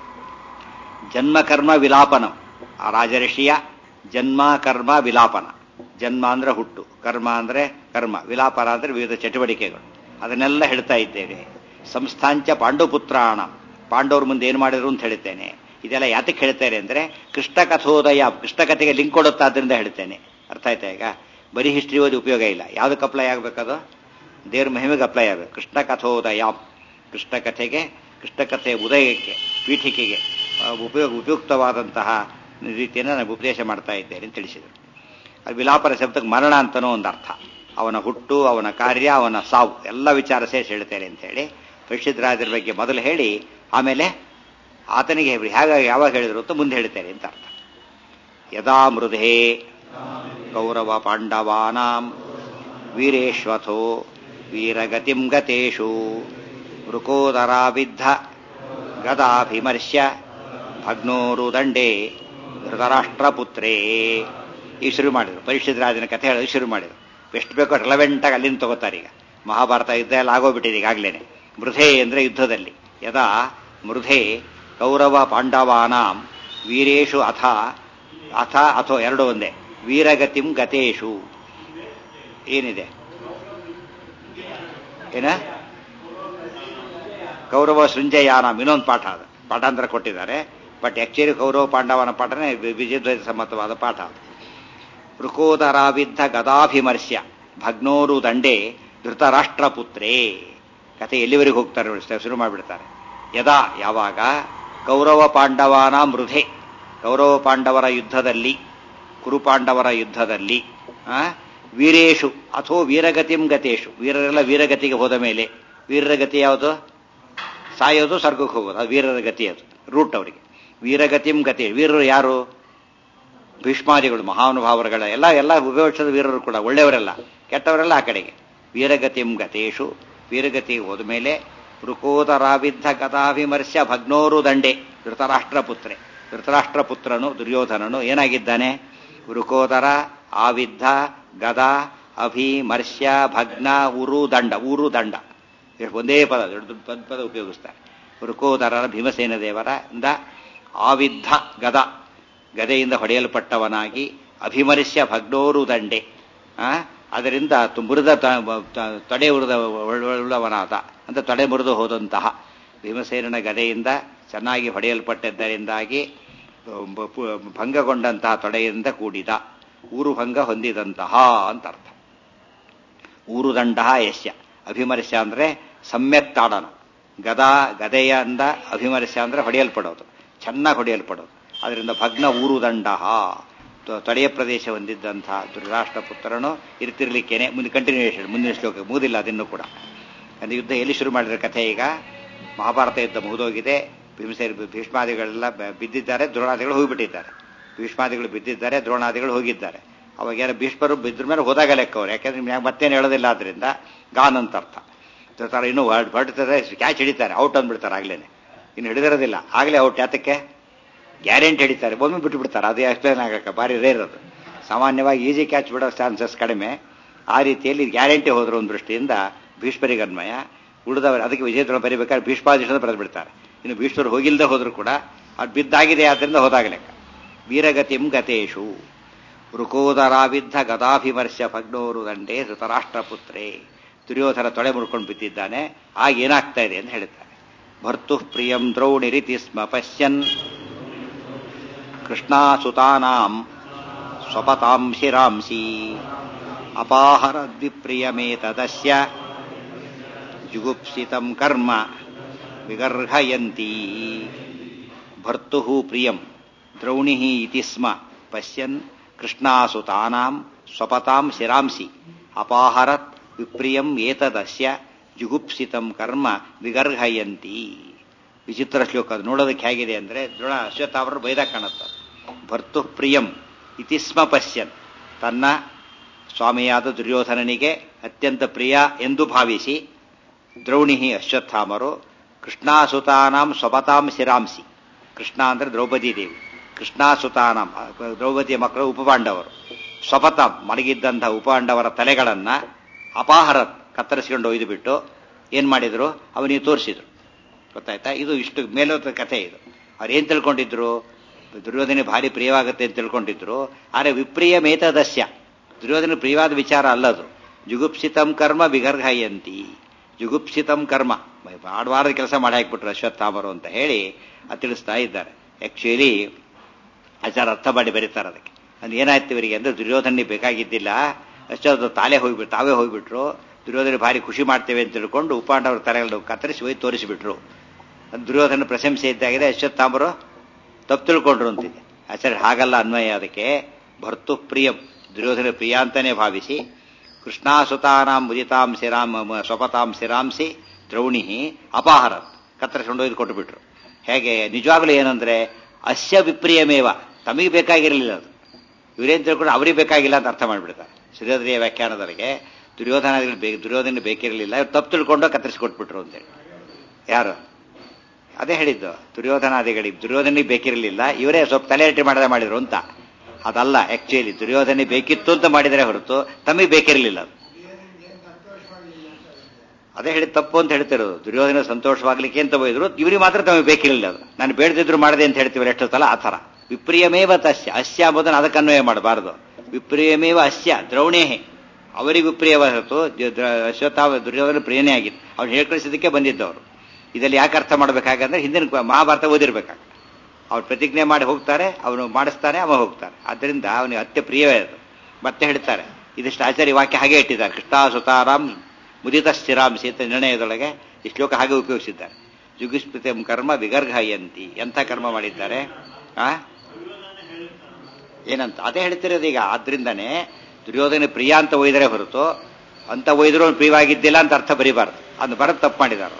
ಜನ್ಮಕರ್ಮ ವಿಲಾಪನಂ, ಆ ರಾಜರ್ಷಿಯ ಜನ್ಮ ಕರ್ಮ ವಿಲಾಪನ. ಜನ್ಮ ಅಂದ್ರೆ ಹುಟ್ಟು, ಕರ್ಮ ಅಂದ್ರೆ ಕರ್ಮ, ವಿಲಾಪನ ಅಂದ್ರೆ ವಿವಿಧ ಚಟುವಟಿಕೆಗಳು, ಅದನ್ನೆಲ್ಲ ಹೇಳ್ತಾ ಇದ್ದೇವೆ. ಸಂಸ್ಥಾಂಚ ಪಾಂಡುಪುತ್ರಾಣ, ಪಾಂಡವ್ರ ಮುಂದೆ ಏನು ಮಾಡಿದ್ರು ಅಂತ ಹೇಳ್ತೇನೆ. ಇದೆಲ್ಲ ಯಾತಕ್ಕೆ ಹೇಳ್ತೇನೆ ಅಂದರೆ ಕೃಷ್ಣ ಕಥೋದಯ, ಕೃಷ್ಣ ಕಥೆಗೆ ಲಿಂಕ್ ಕೊಡುತ್ತಾದ್ರಿಂದ ಹೇಳ್ತೇನೆ. ಅರ್ಥ ಆಯ್ತಾ? ಈಗ ಬರೀ ಹಿಸ್ಟ್ರಿ ಓದಿ ಉಪಯೋಗ ಇಲ್ಲ, ಯಾವುದಕ್ಕೆ ಅಪ್ಲೈ ಆಗಬೇಕದು? ದೇವ್ರ ಮಹಿಮೆಗೆ ಅಪ್ಲೈ ಆಗಬೇಕು. ಕೃಷ್ಣ ಕಥೋದಯ, ಕೃಷ್ಣ ಕಥೆಗೆ, ಕೃಷ್ಣ ಕಥೆಯ ಉದಯಕ್ಕೆ, ಪೀಠಿಕೆಗೆ ಉಪಯುಕ್ತವಾದಂತಹ ರೀತಿಯನ್ನು ನಾನು ಉಪದೇಶ ಮಾಡ್ತಾ ಇದ್ದೇನೆ ಅಂತ ತಿಳಿಸಿದರು. ಅದು ವಿಲಾಪನ ಶಬ್ದಕ್ಕೆ ಮರಣ ಅಂತನೋ ಒಂದು ಅರ್ಥ. ಅವನ ಹುಟ್ಟು, ಅವನ ಕಾರ್ಯ, ಅವನ ಸಾವು ಎಲ್ಲ ವಿಚಾರ ಸೇರಿಸಿ ಹೇಳ್ತೇನೆ ಅಂತ ಹೇಳಿ ಪರೀಕ್ಷಿತರಾಜರ ಬಗ್ಗೆ ಮೊದಲು ಹೇಳಿ ಆಮೇಲೆ ಆತನಿಗೆ ಯಾವಾಗ ಹೇಳಿದ್ರು ಅಂತ ಮುಂದೆ ಹೇಳ್ತೇನೆ ಅಂತ ಅರ್ಥ. ಯದಾ ಮೃಧೇ ಕೌರವ ಪಾಂಡವಾನಾಂ ವೀರೇಶ್ವಥೋ ವೀರಗತಿಂ ಗತೇಷು ವೃಕೋದರಾವಿದ್ಧ ಗದಾಭಿಮರ್ಶ್ಯ ಭಗ್ನೋರು ದಂಡೇ ಧೃತರಾಷ್ಟ್ರಪುತ್ರೇ. ಈ ಶುರು ಮಾಡಿದರು, ಪರೀಕ್ಷಿತರಾಜನ ಕಥೆ ಹೇಳೋದು ಶುರು ಮಾಡಿದರು. ಎಷ್ಟು ಬೇಕೋ ರೆಲವೆಂಟಾಗಿ ಅಲ್ಲಿಂದ ತಗೋತಾರೆ. ಈಗ ಮಹಾಭಾರತ ಯುದ್ಧ ಎಲ್ಲ ಆಗೋಗ್ಬಿಟ್ಟಿದೆ ಈಗಾಗಲೇ. ಮೃಧೆ ಅಂದರೆ ಯುದ್ಧದಲ್ಲಿ. ಯದಾ ಮೃಧೆ ಕೌರವ ಪಾಂಡವಾನಾಂ ವೀರೇಶು ಅಥೋ ಎರಡು ಒಂದೇ, ವೀರಗತಿಂ ಗತೇಶು. ಏನಿದೆ ಏನ? ಕೌರವ ಸೃಂಜಯಾನಾಂ ಇನ್ನೊಂದು ಪಾಠ, ಅದು ಪಾಠಾಂತರ ಕೊಟ್ಟಿದ್ದಾರೆ. ಬಟ್ ಆಕ್ಚುಲಿ ಕೌರವ ಪಾಂಡವನ ಪಾಠನೇ ವಿಜಯಧ್ವಜ ಸಮ್ಮತವಾದ ಪಾಠ. ವೃಕೋದರಾವಿದ್ಧ ಗದಾಭಿಮರ್ಶ್ಯ ಭಗ್ನೋರು ದಂಡೇ ಧೃತರಾಷ್ಟ್ರಪುತ್ರೇ. ಕಥೆ ಎಲ್ಲಿವರೆಗೆ ಹೋಗ್ತಾರೆ ನೋಡಿ, ಶುರು ಮಾಡಿಬಿಡ್ತಾರೆ. ಯದಾ ಯಾವಾಗ, ಕೌರವ ಪಾಂಡವನ ಮೃಧೆ, ಕೌರವ ಪಾಂಡವರ ಯುದ್ಧದಲ್ಲಿ, ಕುರುಪಾಂಡವರ ಯುದ್ಧದಲ್ಲಿ, ವೀರೇಶು ಅಥೋ ವೀರಗತಿಂ ಗತೇಶು, ವೀರರೆಲ್ಲ ವೀರಗತಿಗೆ ಹೋದ ಮೇಲೆ, ವೀರರ ಗತಿ ಯಾವುದು? ಸಾಯೋದು, ಸ್ವರ್ಗಕ್ಕೆ ಹೋಗೋದು, ಅದು ವೀರರ ಗತಿ, ಅದು ರೂಟ್ ಅವರಿಗೆ. ವೀರಗತಿಂ ಗತಿ, ವೀರರು ಯಾರು? ಭೀಷ್ಮಾದಿಗಳು, ಮಹಾನುಭಾವರುಗಳ ಎಲ್ಲ ಉಪಯೋಗಿಸದ ವೀರರು ಕೂಡ, ಒಳ್ಳೆಯವರೆಲ್ಲ, ಕೆಟ್ಟವರೆಲ್ಲ ಆ ಕಡೆಗೆ. ವೀರಗತಿಂ ಗತೇಶು, ವೀರಗತಿಗೆ ಹೋದ ಮೇಲೆ, ವೃಕೋದರಾವಿದ್ಧ ಗದಾಭಿಮರ್ಶ್ಯ ಭಗ್ನೋರು ದಂಡೆ ಧೃತರಾಷ್ಟ್ರಪುತ್ರೆ. ಧೃತರಾಷ್ಟ್ರಪುತ್ರನು ದುರ್ಯೋಧನನು ಏನಾಗಿದ್ದಾನೆ? ವೃಕೋದರ ಆವಿದ್ಧ ಗದಾ ಅಭಿಮರ್ಶ್ಯ ಭಗ್ನ ಉರು ದಂಡ. ಊರು ದಂಡ ಒಂದೇ ಪದ, ದೊಡ್ಡ ಪದ ಉಪಯೋಗಿಸ್ತಾರೆ. ವೃಕೋದರ ಭೀಮಸೇನ ದೇವರ ಇಂದ ಆವಿದ್ಧ ಗದೆಯಿಂದ ಹೊಡೆಯಲ್ಪಟ್ಟವನಾಗಿ, ಅಭಿಮರ್ಶ್ಯ ಭಗ್ನೋರು ದಂಡೆ, ಅದರಿಂದ ಮುರಿದ ತೊಡೆ ಉಳ್ಳವನಾದ ಅಂತ ತೊಡೆ ಮುರಿದು ಹೋದಂತಹ ಭೀಮಸೇನನ ಗದೆಯಿಂದ ಚೆನ್ನಾಗಿ ಹೊಡೆಯಲ್ಪಟ್ಟಿದ್ದರಿಂದಾಗಿ ಭಂಗಗೊಂಡಂತಹ ತೊಡೆಯಿಂದ ಕೂಡಿದ ಊರು ಭಂಗ ಹೊಂದಿದಂತಹ ಅಂತ ಅರ್ಥ. ಊರುದಂಡ ಯಶ್ಯ ಅಭಿಮರ್ಶ್ಯ ಅಂದ್ರೆ ಸಮ್ಯಕ್ ತಾಡನ, ಗದೆಯಿಂದ ಅಭಿಮರ್ಶ್ಯ ಅಂದ್ರೆ ಹೊಡೆಯಲ್ಪಡೋದು, ಚೆನ್ನಾಗಿ ಹೊಡೆಯಲ್ಪಡೋದು. ಅದರಿಂದ ಭಗ್ನ ಊರುದಂಡ ತೊಡೆಯ ಪ್ರದೇಶ ಹೊಂದಿದ್ದಂತಹ ಧೃತರಾಷ್ಟ್ರ ಪುತ್ರನು ಇರ್ತಿರ್ಲಿಕ್ಕೇನೆ. ಮುಂದೆ ಕಂಟಿನ್ಯೂಯೇಷನ್, ಮುಂದಿನ ಶ್ಲೋಕ ಮುಗಿದಿಲ್ಲ ಅದನ್ನು ಕೂಡ. ಅಂದ್ರೆ ಯುದ್ಧ ಎಲ್ಲಿ ಶುರು ಮಾಡಿದ್ರೆ ಕಥೆ, ಈಗ ಮಹಾಭಾರತ ಯುದ್ಧ ಮುಗಿದೋಗಿದೆ. ಭೀಷ್ಮಾದಿಗಳೆಲ್ಲ ಬಿದ್ದಿದ್ದಾರೆ, ದ್ರೋಣಾದಿಗಳು ಹೋಗಿಬಿಟ್ಟಿದ್ದಾರೆ. ಭೀಷ್ಮಾದಿಗಳು ಬಿದ್ದಿದ್ದಾರೆ, ದ್ರೋಣಾದಿಗಳು ಹೋಗಿದ್ದಾರೆ. ಅವಾಗ ಯಾರು ಭೀಷ್ಮರು ಬಿದ್ರ ಮೇಲೆ ಹೋದಾಗ ಲೆಕ್ಕ ಅವ್ರು, ಯಾಕೆಂದ್ರೆ ಮತ್ತೇನು ಹೇಳೋದಿಲ್ಲ. ಆದ್ರಿಂದ ಗಾನ್ ಅಂತ ಅರ್ಥ. ಇನ್ನೂ ಹೊರಡ್ತಾರೆ, ಕ್ಯಾಚ್ ಹಿಡಿತಾರೆ, ಔಟ್ ಅಂದ್ಬಿಡ್ತಾರೆ ಆಗ್ಲೇನೆ. ಇನ್ನು ಹಿಡಿದಿರೋದಿಲ್ಲ, ಆಗಲೇ ಔಟ್. ಯಾತಕ್ಕೆ? ಗ್ಯಾರಂಟಿ ಹಿಡಿತಾರೆ, ಒಮ್ಮೆ ಬಿಟ್ಟು ಬಿಡ್ತಾರೆ. ಅದು ಎಕ್ಸ್ಪ್ಲೇನ್ ಆಗಕ್ಕೆ ಭಾರಿ ರೇರ್ ಅದು. ಸಾಮಾನ್ಯವಾಗಿ ಈಸಿ ಕ್ಯಾಚ್ ಬಿಡೋ ಚಾನ್ಸಸ್ ಕಡಿಮೆ. ಆ ರೀತಿಯಲ್ಲಿ ಗ್ಯಾರಂಟಿ ಹೋದ್ರು ಒಂದು ದೃಷ್ಟಿಯಿಂದ ಭೀಷ್ಮರಿಗೆ ಅನ್ವಯ. ಉಳಿದವರು ಅದಕ್ಕೆ ವಿಜಯದ್ರೋಣ ಬರೀಬೇಕಾದ್ರೆ ಭೀಷ್ಮಾದಿಷ ಬರೆದು ಬಿಡ್ತಾರೆ. ಇನ್ನು ಭೀಷ್ಮರು ಹೋಗಿಲ್ಲದೆ ಹೋದ್ರು ಕೂಡ ಅದು ಬಿದ್ದಾಗಿದೆ, ಆದ್ದರಿಂದ ಹೋದಾಗ ಲೆಕ್ಕ. ವೀರಗತಿಂ ಗತೇಶು ರುಕೋದರಾವಿದ್ಧ ಗದಾಭಿಮರ್ಶ ಭಗ್ನೋರು ದಂಡೇ ಧೃತರಾಷ್ಟ್ರಪುತ್ರೇ. ದುರ್ಯೋಧನ ತೊಡೆ ಮುರ್ಕೊಂಡು ಬಿದ್ದಿದ್ದಾನೆ. ಆಗ ಏನಾಗ್ತಾ ಇದೆ ಅಂತ ಹೇಳ್ತಾರೆ. ಭರ್ತು ಪ್ರಿಯಂ ದ್ರೌಣಿರಿತಿ ಸ್ಮ ಪಶ್ಯನ್ ಕೃಷ್ಣಾಸುತಾನಾಂ ಸ್ವಪತಾಂ ಶಿರಾಂಸಿ ಅಪಾಹರದ್ವಿಪ್ರಿಯಮೇತದಸ್ಯ ಜುಗುಪ್ಸಿತಂ ಕರ್ಮ ವಿಗರ್ಹಯಂತಿ. ಭರ್ತು ಪ್ರಿಯಂ ದ್ರೌಣಿ ಇತಿ ಸ್ಮ ಪಶ್ಯನ್ ಕೃಷ್ಣಾಸುತಾನಾಂ ಸ್ವಪತಾಂ ಶಿರಾಂಸಿ ಅಪಾಹರತ್ ವಿಪ್ರಿಯಂ ಏತದಸ್ಯ ಜುಗುಪ್ಸಿತಂ ಕರ್ಮ ವಿಗರ್ಹಯಂತಿ. ವಿಚಿತ್ರ ಶ್ಲೋಕ. ಅದು ನೋಡೋದಕ್ಕೆ ಹೇಗಿದೆ ಅಂದ್ರೆ ದ್ರೋಣ ಅಶ್ವತ್ಥಾಮರು ಬೈದಾಗ ಕಾಣುತ್ತೆ. ಭರ್ತು ಪ್ರಿಯಂ ಇತಿ ಸ್ಮ ಪಶ್ಯನ್, ತನ್ನ ಸ್ವಾಮಿಯಾದ ದುರ್ಯೋಧನನಿಗೆ ಅತ್ಯಂತ ಪ್ರಿಯ ಎಂದು ಭಾವಿಸಿ ದ್ರೌಣಿ ಅಶ್ವತ್ಥಾಮರು ಕೃಷ್ಣಾಸುತಾನಾಂ ಸ್ವಪತಾಂ ಶಿರಾಂಸಿ. ಕೃಷ್ಣ ಅಂದ್ರೆ ದ್ರೌಪದಿ ದೇವಿ, ಕೃಷ್ಣಾಸುತಾನಾಂ ದ್ರೌಪದಿಯ ಮಕ್ಕಳು ಉಪಪಾಂಡವರು, ಸ್ವಪತಾಂ ಮಲಗಿದ್ದಂತಹ ಉಪಪಾಂಡವರ ತಲೆಗಳನ್ನ ಅಪಾಹರತ್ ಕತ್ತರಿಸಿಕೊಂಡು ಒಯ್ದು ಬಿಟ್ಟು ಏನ್ ಮಾಡಿದ್ರು, ಅವನಿಗೆ ತೋರಿಸಿದ್ರು. ಗೊತ್ತಾಯ್ತಾ? ಇದು ಇಷ್ಟು ಮೇಲೋತ್ತ ಕಥೆ. ಇದು ಅವ್ರು ಏನ್ ತಿಳ್ಕೊಂಡಿದ್ರು, ದುರ್ಯೋಧನ ಭಾರಿ ಪ್ರಿಯವಾಗುತ್ತೆ ಅಂತ ತಿಳ್ಕೊಂಡಿದ್ರು. ಆದರೆ ವಿಪ್ರಿಯ ಮೇತದಸ್ಯ, ದುರ್ಯೋಧನ ಪ್ರಿಯವಾದ ವಿಚಾರ ಅಲ್ಲದು. ಜುಗುಪ್ಸಿತಂ ಕರ್ಮ ವಿಗರ್ಹಯಂತಿ. ಜುಗುಪ್ಸಿತಂ ಕರ್ಮ, ಆಡವಾರದ ಕೆಲಸ ಮಾಡಿ ಹಾಕ್ಬಿಟ್ರು ಅಶ್ವತ್ಥಾಮರು ಅಂತ ಹೇಳಿ ಅದು ತಿಳಿಸ್ತಾ ಇದ್ದಾರೆ. ಆಕ್ಚುಲಿ ಆಚಾರ ಅರ್ಥ ಮಾಡಿ ಬರೀತಾರೆ ಅದಕ್ಕೆ. ಅದು ಏನಾಯ್ತು ಇವರಿಗೆ ಅಂದ್ರೆ ದುರ್ಯೋಧನಿಗೆ ಬೇಕಾಗಿದ್ದಿಲ್ಲ, ಅಷ್ಟೊಂದು ತಾವೇ ಹೋಗ್ಬಿಟ್ರು. ದುರ್ಯೋಧನ ಭಾರಿ ಖುಷಿ ಮಾಡ್ತೇವೆ ಅಂತ ತಿಳ್ಕೊಂಡು ಉಪಾಂಡವರ ತಲೆಗಳನ್ನು ಕತ್ತರಿಸಿ ಹೋಗಿ ತೋರಿಸಿಬಿಟ್ರು. ದುರ್ಯೋಧನ ಪ್ರಶಂಸೆ ಇದ್ದಾಗಿದೆ, ಅಶ್ವತ್ಥಾಮರು ತಪ್ಪು ತಿಳ್ಕೊಂಡ್ರು ಅಂತಿದೆ. ಆಚಾರ್ಯ ಹಾಗಲ್ಲ ಅನ್ವಯ ಅದಕ್ಕೆ. ಭರ್ತು ಪ್ರಿಯಂ, ದುರ್ಯೋಧನ ಪ್ರಿಯ ಅಂತಾನೆ ಭಾವಿಸಿ ಕೃಷ್ಣಾಸುತಾನಾಂ ಮುದಿತಾಂ ಸ್ವಪತಾಂ ಶಿರಾಂಸಿ ದ್ರೌಣಿ ಅಪಾಹರ ಕತ್ತರಿಸಿಕೊಂಡು ಒಯ್ದು ಕೊಟ್ಟು ಬಿಟ್ರು. ಹೇಗೆ ನಿಜವಾಗ್ಲೂ ಏನಂದ್ರೆ ಅಸ್ಯ ವಿಪ್ರಿಯಮೇವ, ತಮಗೆ ಬೇಕಾಗಿರಲಿಲ್ಲ ಅದು. ಇವರೇನ್ ತಿಳ್ಕೊಂಡು ಅವರಿಗೆ ಬೇಕಾಗಿಲ್ಲ ಅಂತ ಅರ್ಥ ಮಾಡಿಬಿಡ್ತಾರೆ. ಶ್ರೀಧರಿಯ ವ್ಯಾಖ್ಯಾನದವರಿಗೆ ದುರ್ಯೋಧನ ಬೇಕಿರಲಿಲ್ಲ, ಇವ್ರು ತಪ್ಪು ತಿಳ್ಕೊಂಡು ಕತ್ತರಿಸಿ ಕೊಟ್ಬಿಟ್ರು ಅಂತೇಳಿ. ಯಾರು ಅದೇ ಹೇಳಿದ್ದು, ದುರ್ಯೋಧನಾದಿಗಳಿಗೆ ದುರ್ಯೋಧನಿಗೆ ಬೇಕಿರಲಿಲ್ಲ, ಇವರೇ ಸ್ವಲ್ಪ ತಲೆಹರಟೆ ಮಾಡದೆ ಮಾಡಿದ್ರು ಅಂತ. ಅದಲ್ಲ, ಆಕ್ಚುಲಿ ದುರ್ಯೋಧನಿಗೆ ಬೇಕಿತ್ತು ಅಂತ ಮಾಡಿದರೆ ಹೊರತು ತಮಗೆ ಬೇಕಿರಲಿಲ್ಲ. ಅದೇ ಹೇಳಿ ತಪ್ಪು ಅಂತ ಹೇಳ್ತಿರೋದು. ದುರ್ಯೋಧನ ಸಂತೋಷವಾಗ್ಲಿಕ್ಕೆ ಅಂತ ಬೈದ್ರು, ಇವ್ರಿಗೆ ಮಾತ್ರ ತಮಗೆ ಬೇಕಿರಲಿಲ್ಲ. ಅದು ನಾನು ಬೇಡದಿದ್ರು ಮಾಡದೆ ಅಂತ ಹೇಳ್ತೀವಿ ಎಷ್ಟು ಸಲ. ಆ ಥರ ವಿಪ್ರಿಯಮೇವ ತಸ್ಯ, ಅಸ್ಯ ಎಂಬುದನ್ನು ಅದಕ್ಕೆ ಅನ್ವಯ ಮಾಡಬಾರದು. ವಿಪ್ರಿಯಮೇವ ಅಸ್ಯ ದ್ರೌಣೇಹೆ, ಅವರಿಗೆ ವಿಪ್ರಿಯವಾದತ್ತು. ಅಶ್ವತ್ಥಾಮ ದುರ್ಯೋಧನ ಪ್ರಿಯನೇ ಆಗಿತ್ತು, ಅವ್ರು ಹೇಳ್ಕಳಿಸಿದ್ದಕ್ಕೆ ಬಂದಿದ್ದವರು. ಇದರಲ್ಲಿ ಯಾಕೆ ಅರ್ಥ ಮಾಡಬೇಕಾಗಂದ್ರೆ ಹಿಂದಿನ ಮಹಾಭಾರತ ಓದಿರ್ಬೇಕಾಗ. ಅವ್ರು ಪ್ರತಿಜ್ಞೆ ಮಾಡಿ ಹೋಗ್ತಾರೆ, ಅವನು ಮಾಡಿಸ್ತಾನೆ, ಅವ ಹೋಗ್ತಾರೆ. ಆದ್ದರಿಂದ ಅವನಿಗೆ ಅತ್ಯ ಪ್ರಿಯವೇ ಅದು. ಮತ್ತೆ ಹೇಳ್ತಾರೆ, ಇದಿಷ್ಟು ಆಚಾರ್ಯ ವಾಕ್ಯ ಹಾಗೆ ಇಟ್ಟಿದ್ದಾರೆ. ಕೃಷ್ಣಾಸುತಾರಾಂ ಮುದಿತ ಸ್ಥಿರಾಂಸಿ ಅಂತ ನಿರ್ಣಯದೊಳಗೆ ಈ ಶ್ಲೋಕ ಹಾಗೆ ಉಪಯೋಗಿಸಿದ್ದಾರೆ. ಜುಗುಸ್ಪೃತ ಕರ್ಮ ವಿಗರ್ಹಯಂತಿ. ಎಂಥ ಕರ್ಮ ಮಾಡಿದ್ದಾರೆ ಏನಂತ ಅದೇ ಹೇಳ್ತಿರೋದು ಈಗ. ಆದ್ರಿಂದಾನೇ ದುರ್ಯೋಧನ ಪ್ರಿಯ ಅಂತ ಒಯ್ದರೆ ಹೊರತು ಅಂತ ಒಯ್ದ್ರು ಪ್ರಿಯವಾಗಿದ್ದಿಲ್ಲ ಅಂತ ಅರ್ಥ ಬರೀಬಾರ್ದು. ಅದು ಬರೋದು ತಪ್ಪು ಮಾಡಿದಾರು.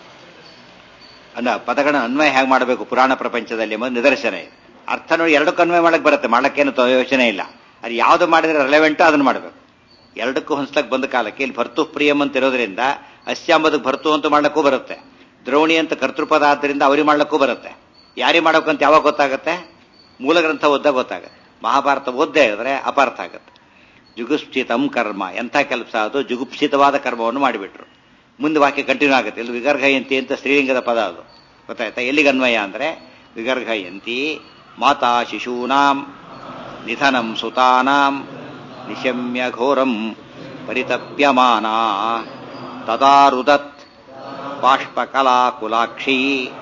ಪದಗಳ ಅನ್ವಯ ಹೇಗೆ ಮಾಡಬೇಕು ಪುರಾಣ ಪ್ರಪಂಚದಲ್ಲಿ ಎಂಬುದು ನಿದರ್ಶನ ಇದೆ. ಅರ್ಥ ನೋಡಿ ಎರಡಕ್ಕೂ ಅನ್ವಯ ಮಾಡಕ್ಕೆ ಬರುತ್ತೆ, ಮಾಡಕ್ಕೇನು ಯೋಚನೆ ಇಲ್ಲ. ಅದು ಯಾವ್ದು ಮಾಡಿದ್ರೆ ರೆಲೆವೆಂಟೋ ಅದನ್ನು ಮಾಡಬೇಕು. ಎರಡಕ್ಕೂ ಹೊಂದ್ಲಕ್ಕೆ ಬಂದ ಕಾಲಕ್ಕೆ ಇಲ್ಲಿ ಭರ್ತು ಪ್ರಿಯಂ ಅಂತ ಇರೋದ್ರಿಂದ ಅಸ್ಯ ಎಂಬುದಕ್ಕೆ ಭರ್ತು ಅಂತ ಮಾಡ್ಲಕ್ಕೂ ಬರುತ್ತೆ. ದ್ರೌಣಿ ಅಂತ ಕರ್ತೃಪದ ಆದ್ದರಿಂದ ಅವ್ರಿಗೆ ಮಾಡ್ಲಕ್ಕೂ ಬರುತ್ತೆ. ಯಾರಿಗೆ ಮಾಡೋಕ್ಕಂತ ಯಾವಾಗ ಗೊತ್ತಾಗುತ್ತೆ? ಮೂಲ ಗ್ರಂಥ ಓದ್ದಾಗ ಗೊತ್ತಾಗುತ್ತೆ. ಮಹಾಭಾರತ ಓದ್ದೇ ಇದ್ರೆ ಅಪಾರ್ಥ ಆಗುತ್ತೆ. ಜುಗುಪ್ಸಿತಂ ಕರ್ಮ, ಎಂಥ ಕೆಲಸ ಅದು, ಜುಗುಪ್ಸಿತವಾದ ಕರ್ಮವನ್ನು ಮಾಡಿಬಿಟ್ರು. ಮುಂದೆ ವಾಕ್ಯ ಕಂಟಿನ್ಯೂ ಆಗುತ್ತೆ. ಇಲ್ಲಿ ವಿಗರ್ಹಯಂತಿ ಅಂತ ಸ್ತ್ರೀಲಿಂಗದ ಪದ ಅದು, ಗೊತ್ತಾಯ್ತಾ? ಎಲ್ಲಿಗೆ ಅನ್ವಯ ಅಂದ್ರೆ ವಿಗರ್ಹಯಂತಿ ಮಾತಾ ಶಿಶೂನಾಂ ನಿಧನಂ ಸುತಾನಾಂ ನಿಶಮ್ಯ ಘೋರಂ ಪರಿತಪ್ಯಮಾನಾ ತದಾರುದತ್ ಬಾಷ್ಪಕಲಾಕುಲಾಕ್ಷೀ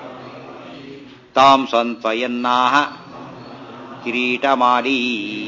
ತಾಂ ಸಂತ್ವಯನ್ನಾಹ ಕಿರೀಟಮಾಲೀ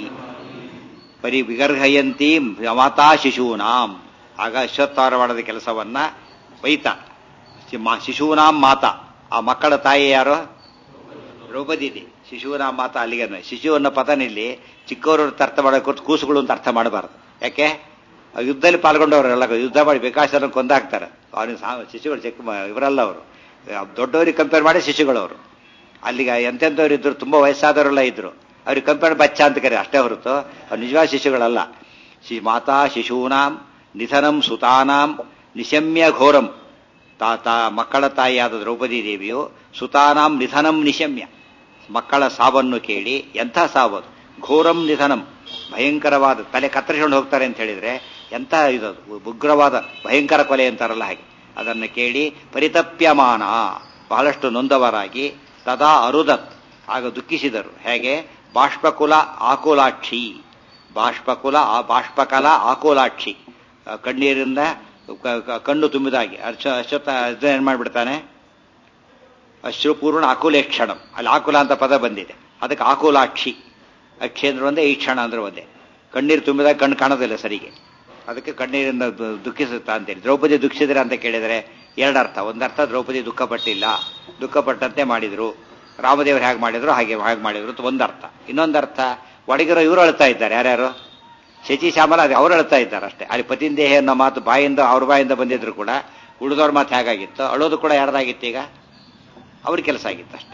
ಪರಿವಿಗರ್ಹಯಂತೀ ಮಾತಾ ಶಿಶೂನಾಂ. ಆಗ ಅಶ್ವತ್ಥಾವರಣದ ಕೆಲಸವನ್ನ ಬೈತ ಶಿಶೂನಾಂ ಮಾತಾ, ಆ ಮಕ್ಕಳ ತಾಯಿ ಯಾರು? ದ್ರೌಪದಿ. ಶಿಶೂನಾಂ ಮಾತಾ ಅಲ್ಲಿಗೆ ಶಿಶು ಅನ್ನೋ ಪದನಿಲ್ಲಿ ಚಿಕ್ಕವರು ಅರ್ಥ ಮಾಡೋಕೆ ಕೂಸುಗಳು ಅಂತ ಅರ್ಥ ಮಾಡಬಾರ್ದು. ಯಾಕೆ? ಯುದ್ಧದಲ್ಲಿ ಪಾಲ್ಗೊಂಡವರೆಲ್ಲ ಯುದ್ಧ ಮಾಡಿ ಬೇಕಾಶನ ಕೊಂದಾಕ್ತಾರೆ. ಅವನಿಗೆ ಶಿಶುಗಳು ಚಿಕ್ಕ ಇವರಲ್ಲ, ಅವರು ದೊಡ್ಡವರಿಗೆ ಕಂಪೇರ್ ಮಾಡಿ ಶಿಶುಗಳವರು. ಅಲ್ಲಿಗೆ ಎಂತೆಂಥವ್ರು ಇದ್ರು, ತುಂಬಾ ವಯಸ್ಸಾದವರೆಲ್ಲ ಇದ್ರು, ಅವ್ರಿಗೆ ಕಂಪೇರ್ ಬಚ್ಚ ಅಂತ ಕರೆ ಅಷ್ಟೇ ಹೊರತು ಅವ್ರು ನಿಜವಾದ ಶಿಶುಗಳಲ್ಲ. ಮಾತಾ ಶಿಶೂನಾಂ ನಿಧನಂ ಸುತಾನಾಂ ನಿಶಮ್ಯ ಘೋರಂ. ಮಕ್ಕಳ ತಾಯಿಯಾದ ದ್ರೌಪದಿ ದೇವಿಯು ಸುತಾನಾಂ ನಿಧನಂ ನಿಶಮ್ಯ, ಮಕ್ಕಳ ಸಾವನ್ನು ಕೇಳಿ, ಎಂಥ ಸಾವದು, ಘೋರಂ ನಿಧನಂ, ಭಯಂಕರವಾದ, ತಲೆ ಕತ್ತರಿಸಿಕೊಂಡು ಹೋಗ್ತಾರೆ ಅಂತ ಹೇಳಿದ್ರೆ ಎಂಥ ಇದದು, ಉಗ್ರವಾದ ಭಯಂಕರ ಕೊಲೆ ಅಂತಾರಲ್ಲ ಹಾಗೆ, ಅದನ್ನು ಕೇಳಿ ಪರಿತಪ್ಯಮಾನ, ಬಹಳಷ್ಟು ನೊಂದವರಾಗಿ, ತದಾ ಅರುದತ್, ಆಗ ದುಃಖಿಸಿದರು. ಹೇಗೆ? ಬಾಷ್ಪಕುಲ ಆಕುಲಾಕ್ಷಿ, ಬಾಷ್ಪಕಲ ಆಕುಲಾಕ್ಷಿ, ಕಣ್ಣೀರಿಂದ ಕಣ್ಣು ತುಂಬಿದಾಗಿ ಅಶ್ವತ್ಥ ಏನ್ ಮಾಡ್ಬಿಡ್ತಾನೆ, ಅಶ್ರುಪೂರ್ಣ ಆಕುಲೇಕ್ಷಣಂ, ಅಲ್ಲಿ ಆಕುಲ ಅಂತ ಪದ ಬಂದಿದೆ, ಅದಕ್ಕೆ ಆಕುಲಾಕ್ಷಿ. ಅಕ್ಷಿ ಅಂದ್ರೆ ಒಂದೇ, ಈ ಕ್ಷಣ ಅಂದ್ರೆ ಒಂದೇ. ಕಣ್ಣೀರು ತುಂಬಿದಾಗ ಕಣ್ಣು ಕಾಣೋದಿಲ್ಲ ಸರಿಗೆ, ಅದಕ್ಕೆ ಕಣ್ಣೀರಿಂದ ದುಃಖಿಸುತ್ತಾ ಅಂತೇಳಿ. ದ್ರೌಪದಿ ದುಃಖಿಸಿದ್ರೆ ಅಂತ ಕೇಳಿದರೆ ಎರಡರ್ಥ. ಒಂದರ್ಥ ದ್ರೌಪದಿ ದುಃಖಪಟ್ಟಿಲ್ಲ, ದುಃಖಪಟ್ಟಂತೆ ಮಾಡಿದ್ರು, ರಾಮದೇವರು ಹೇಗೆ ಮಾಡಿದ್ರು ಹಾಗೆ ಮಾಡಿದ್ರು ಅಂತ ಒಂದರ್ಥ. ಇನ್ನೊಂದರ್ಥ, ಒಳಗಿರೋ ಇವರು ಅಳ್ತಾ ಇದ್ದಾರೆ. ಯಾರ್ಯಾರು? ಶಚಿ ಶ್ಯಾಮಲ, ಅದು ಅವರು ಅಳ್ತಾ ಇದ್ದಾರೆ ಅಷ್ಟೇ. ಅಲ್ಲಿ ಪತಿಂದೇಹ ಅನ್ನೋ ಮಾತು ಬಾಯಿಂದ, ಅವ್ರ ಬಾಯಿಂದ ಬಂದಿದ್ರು ಕೂಡ ಉಳಿದವ್ರ ಮಾತು ಹೇಗಾಗಿತ್ತು, ಅಳೋದು ಕೂಡ ಯಾರ್ದಾಗಿತ್ತು? ಈಗ ಅವ್ರ ಕೆಲಸ ಆಗಿತ್ತು ಅಷ್ಟೆ.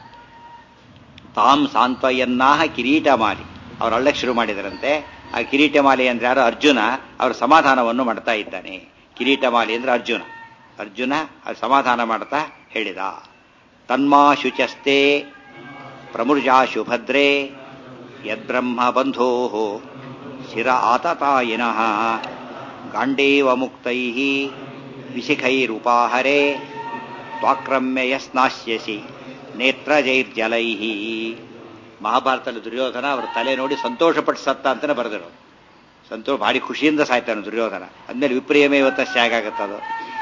ತಾಂ ಸಾಂತ್ವಯನ್ನಾಹ ಕಿರೀಟಮಾಲಿ, ಅವ್ರು ಅಳ್ಳಕ್ಕೆ ಶುರು ಮಾಡಿದರಂತೆ. ಆ ಕಿರೀಟಮಾಲಿ ಅಂದ್ರೆ ಯಾರು? ಅರ್ಜುನ. ಅವ್ರ ಸಮಾಧಾನವನ್ನು ಮಾಡ್ತಾ ಇದ್ದಾನೆ. ಕಿರೀಟಮಾಲಿ ಅಂದ್ರೆ ಅರ್ಜುನ. ಅರ್ಜುನ ಅದು ಸಮಾಧಾನ ಮಾಡ್ತಾ ಹೇಳಿದ, ತನ್ಮಾ ಶುಚಸ್ತೆ ಪ್ರಮುರ್ಜಾಶು ಭದ್ರೇ ಯದ್ಬ್ರಹ್ಮ ಬಂಧೋ ಶಿರ ಆತತಾಯಿನಃ ಗಾಂಡೇವ ಮುಕ್ತೈ ವಿಶಿಖೈರುಪಾಹರೆ ತ್ವಾಕ್ರಮ್ಯ ಯಸ್ನಾಶ್ಯಸಿ ನೇತ್ರಜೈರ್ಜಲೈ. ಮಹಾಭಾರತದಲ್ಲಿ ದುರ್ಯೋಧನ ಅವರ ತಲೆ ನೋಡಿ ಸಂತೋಷಪಟ್ಟು ಸತ್ತ ಅಂತಾನೆ ಬರೆದರು. ಭಾರಿ ಖುಷಿಯಿಂದ ಸಾಯ್ತಾನೆ ದುರ್ಯೋಧನ. ಅಂದ್ಮೇಲೆ ವಿಪ್ರಿಯಮೇ ಇವತ್ತಷ್ಟೇ ಹೇಗಾಗತ್ತದು.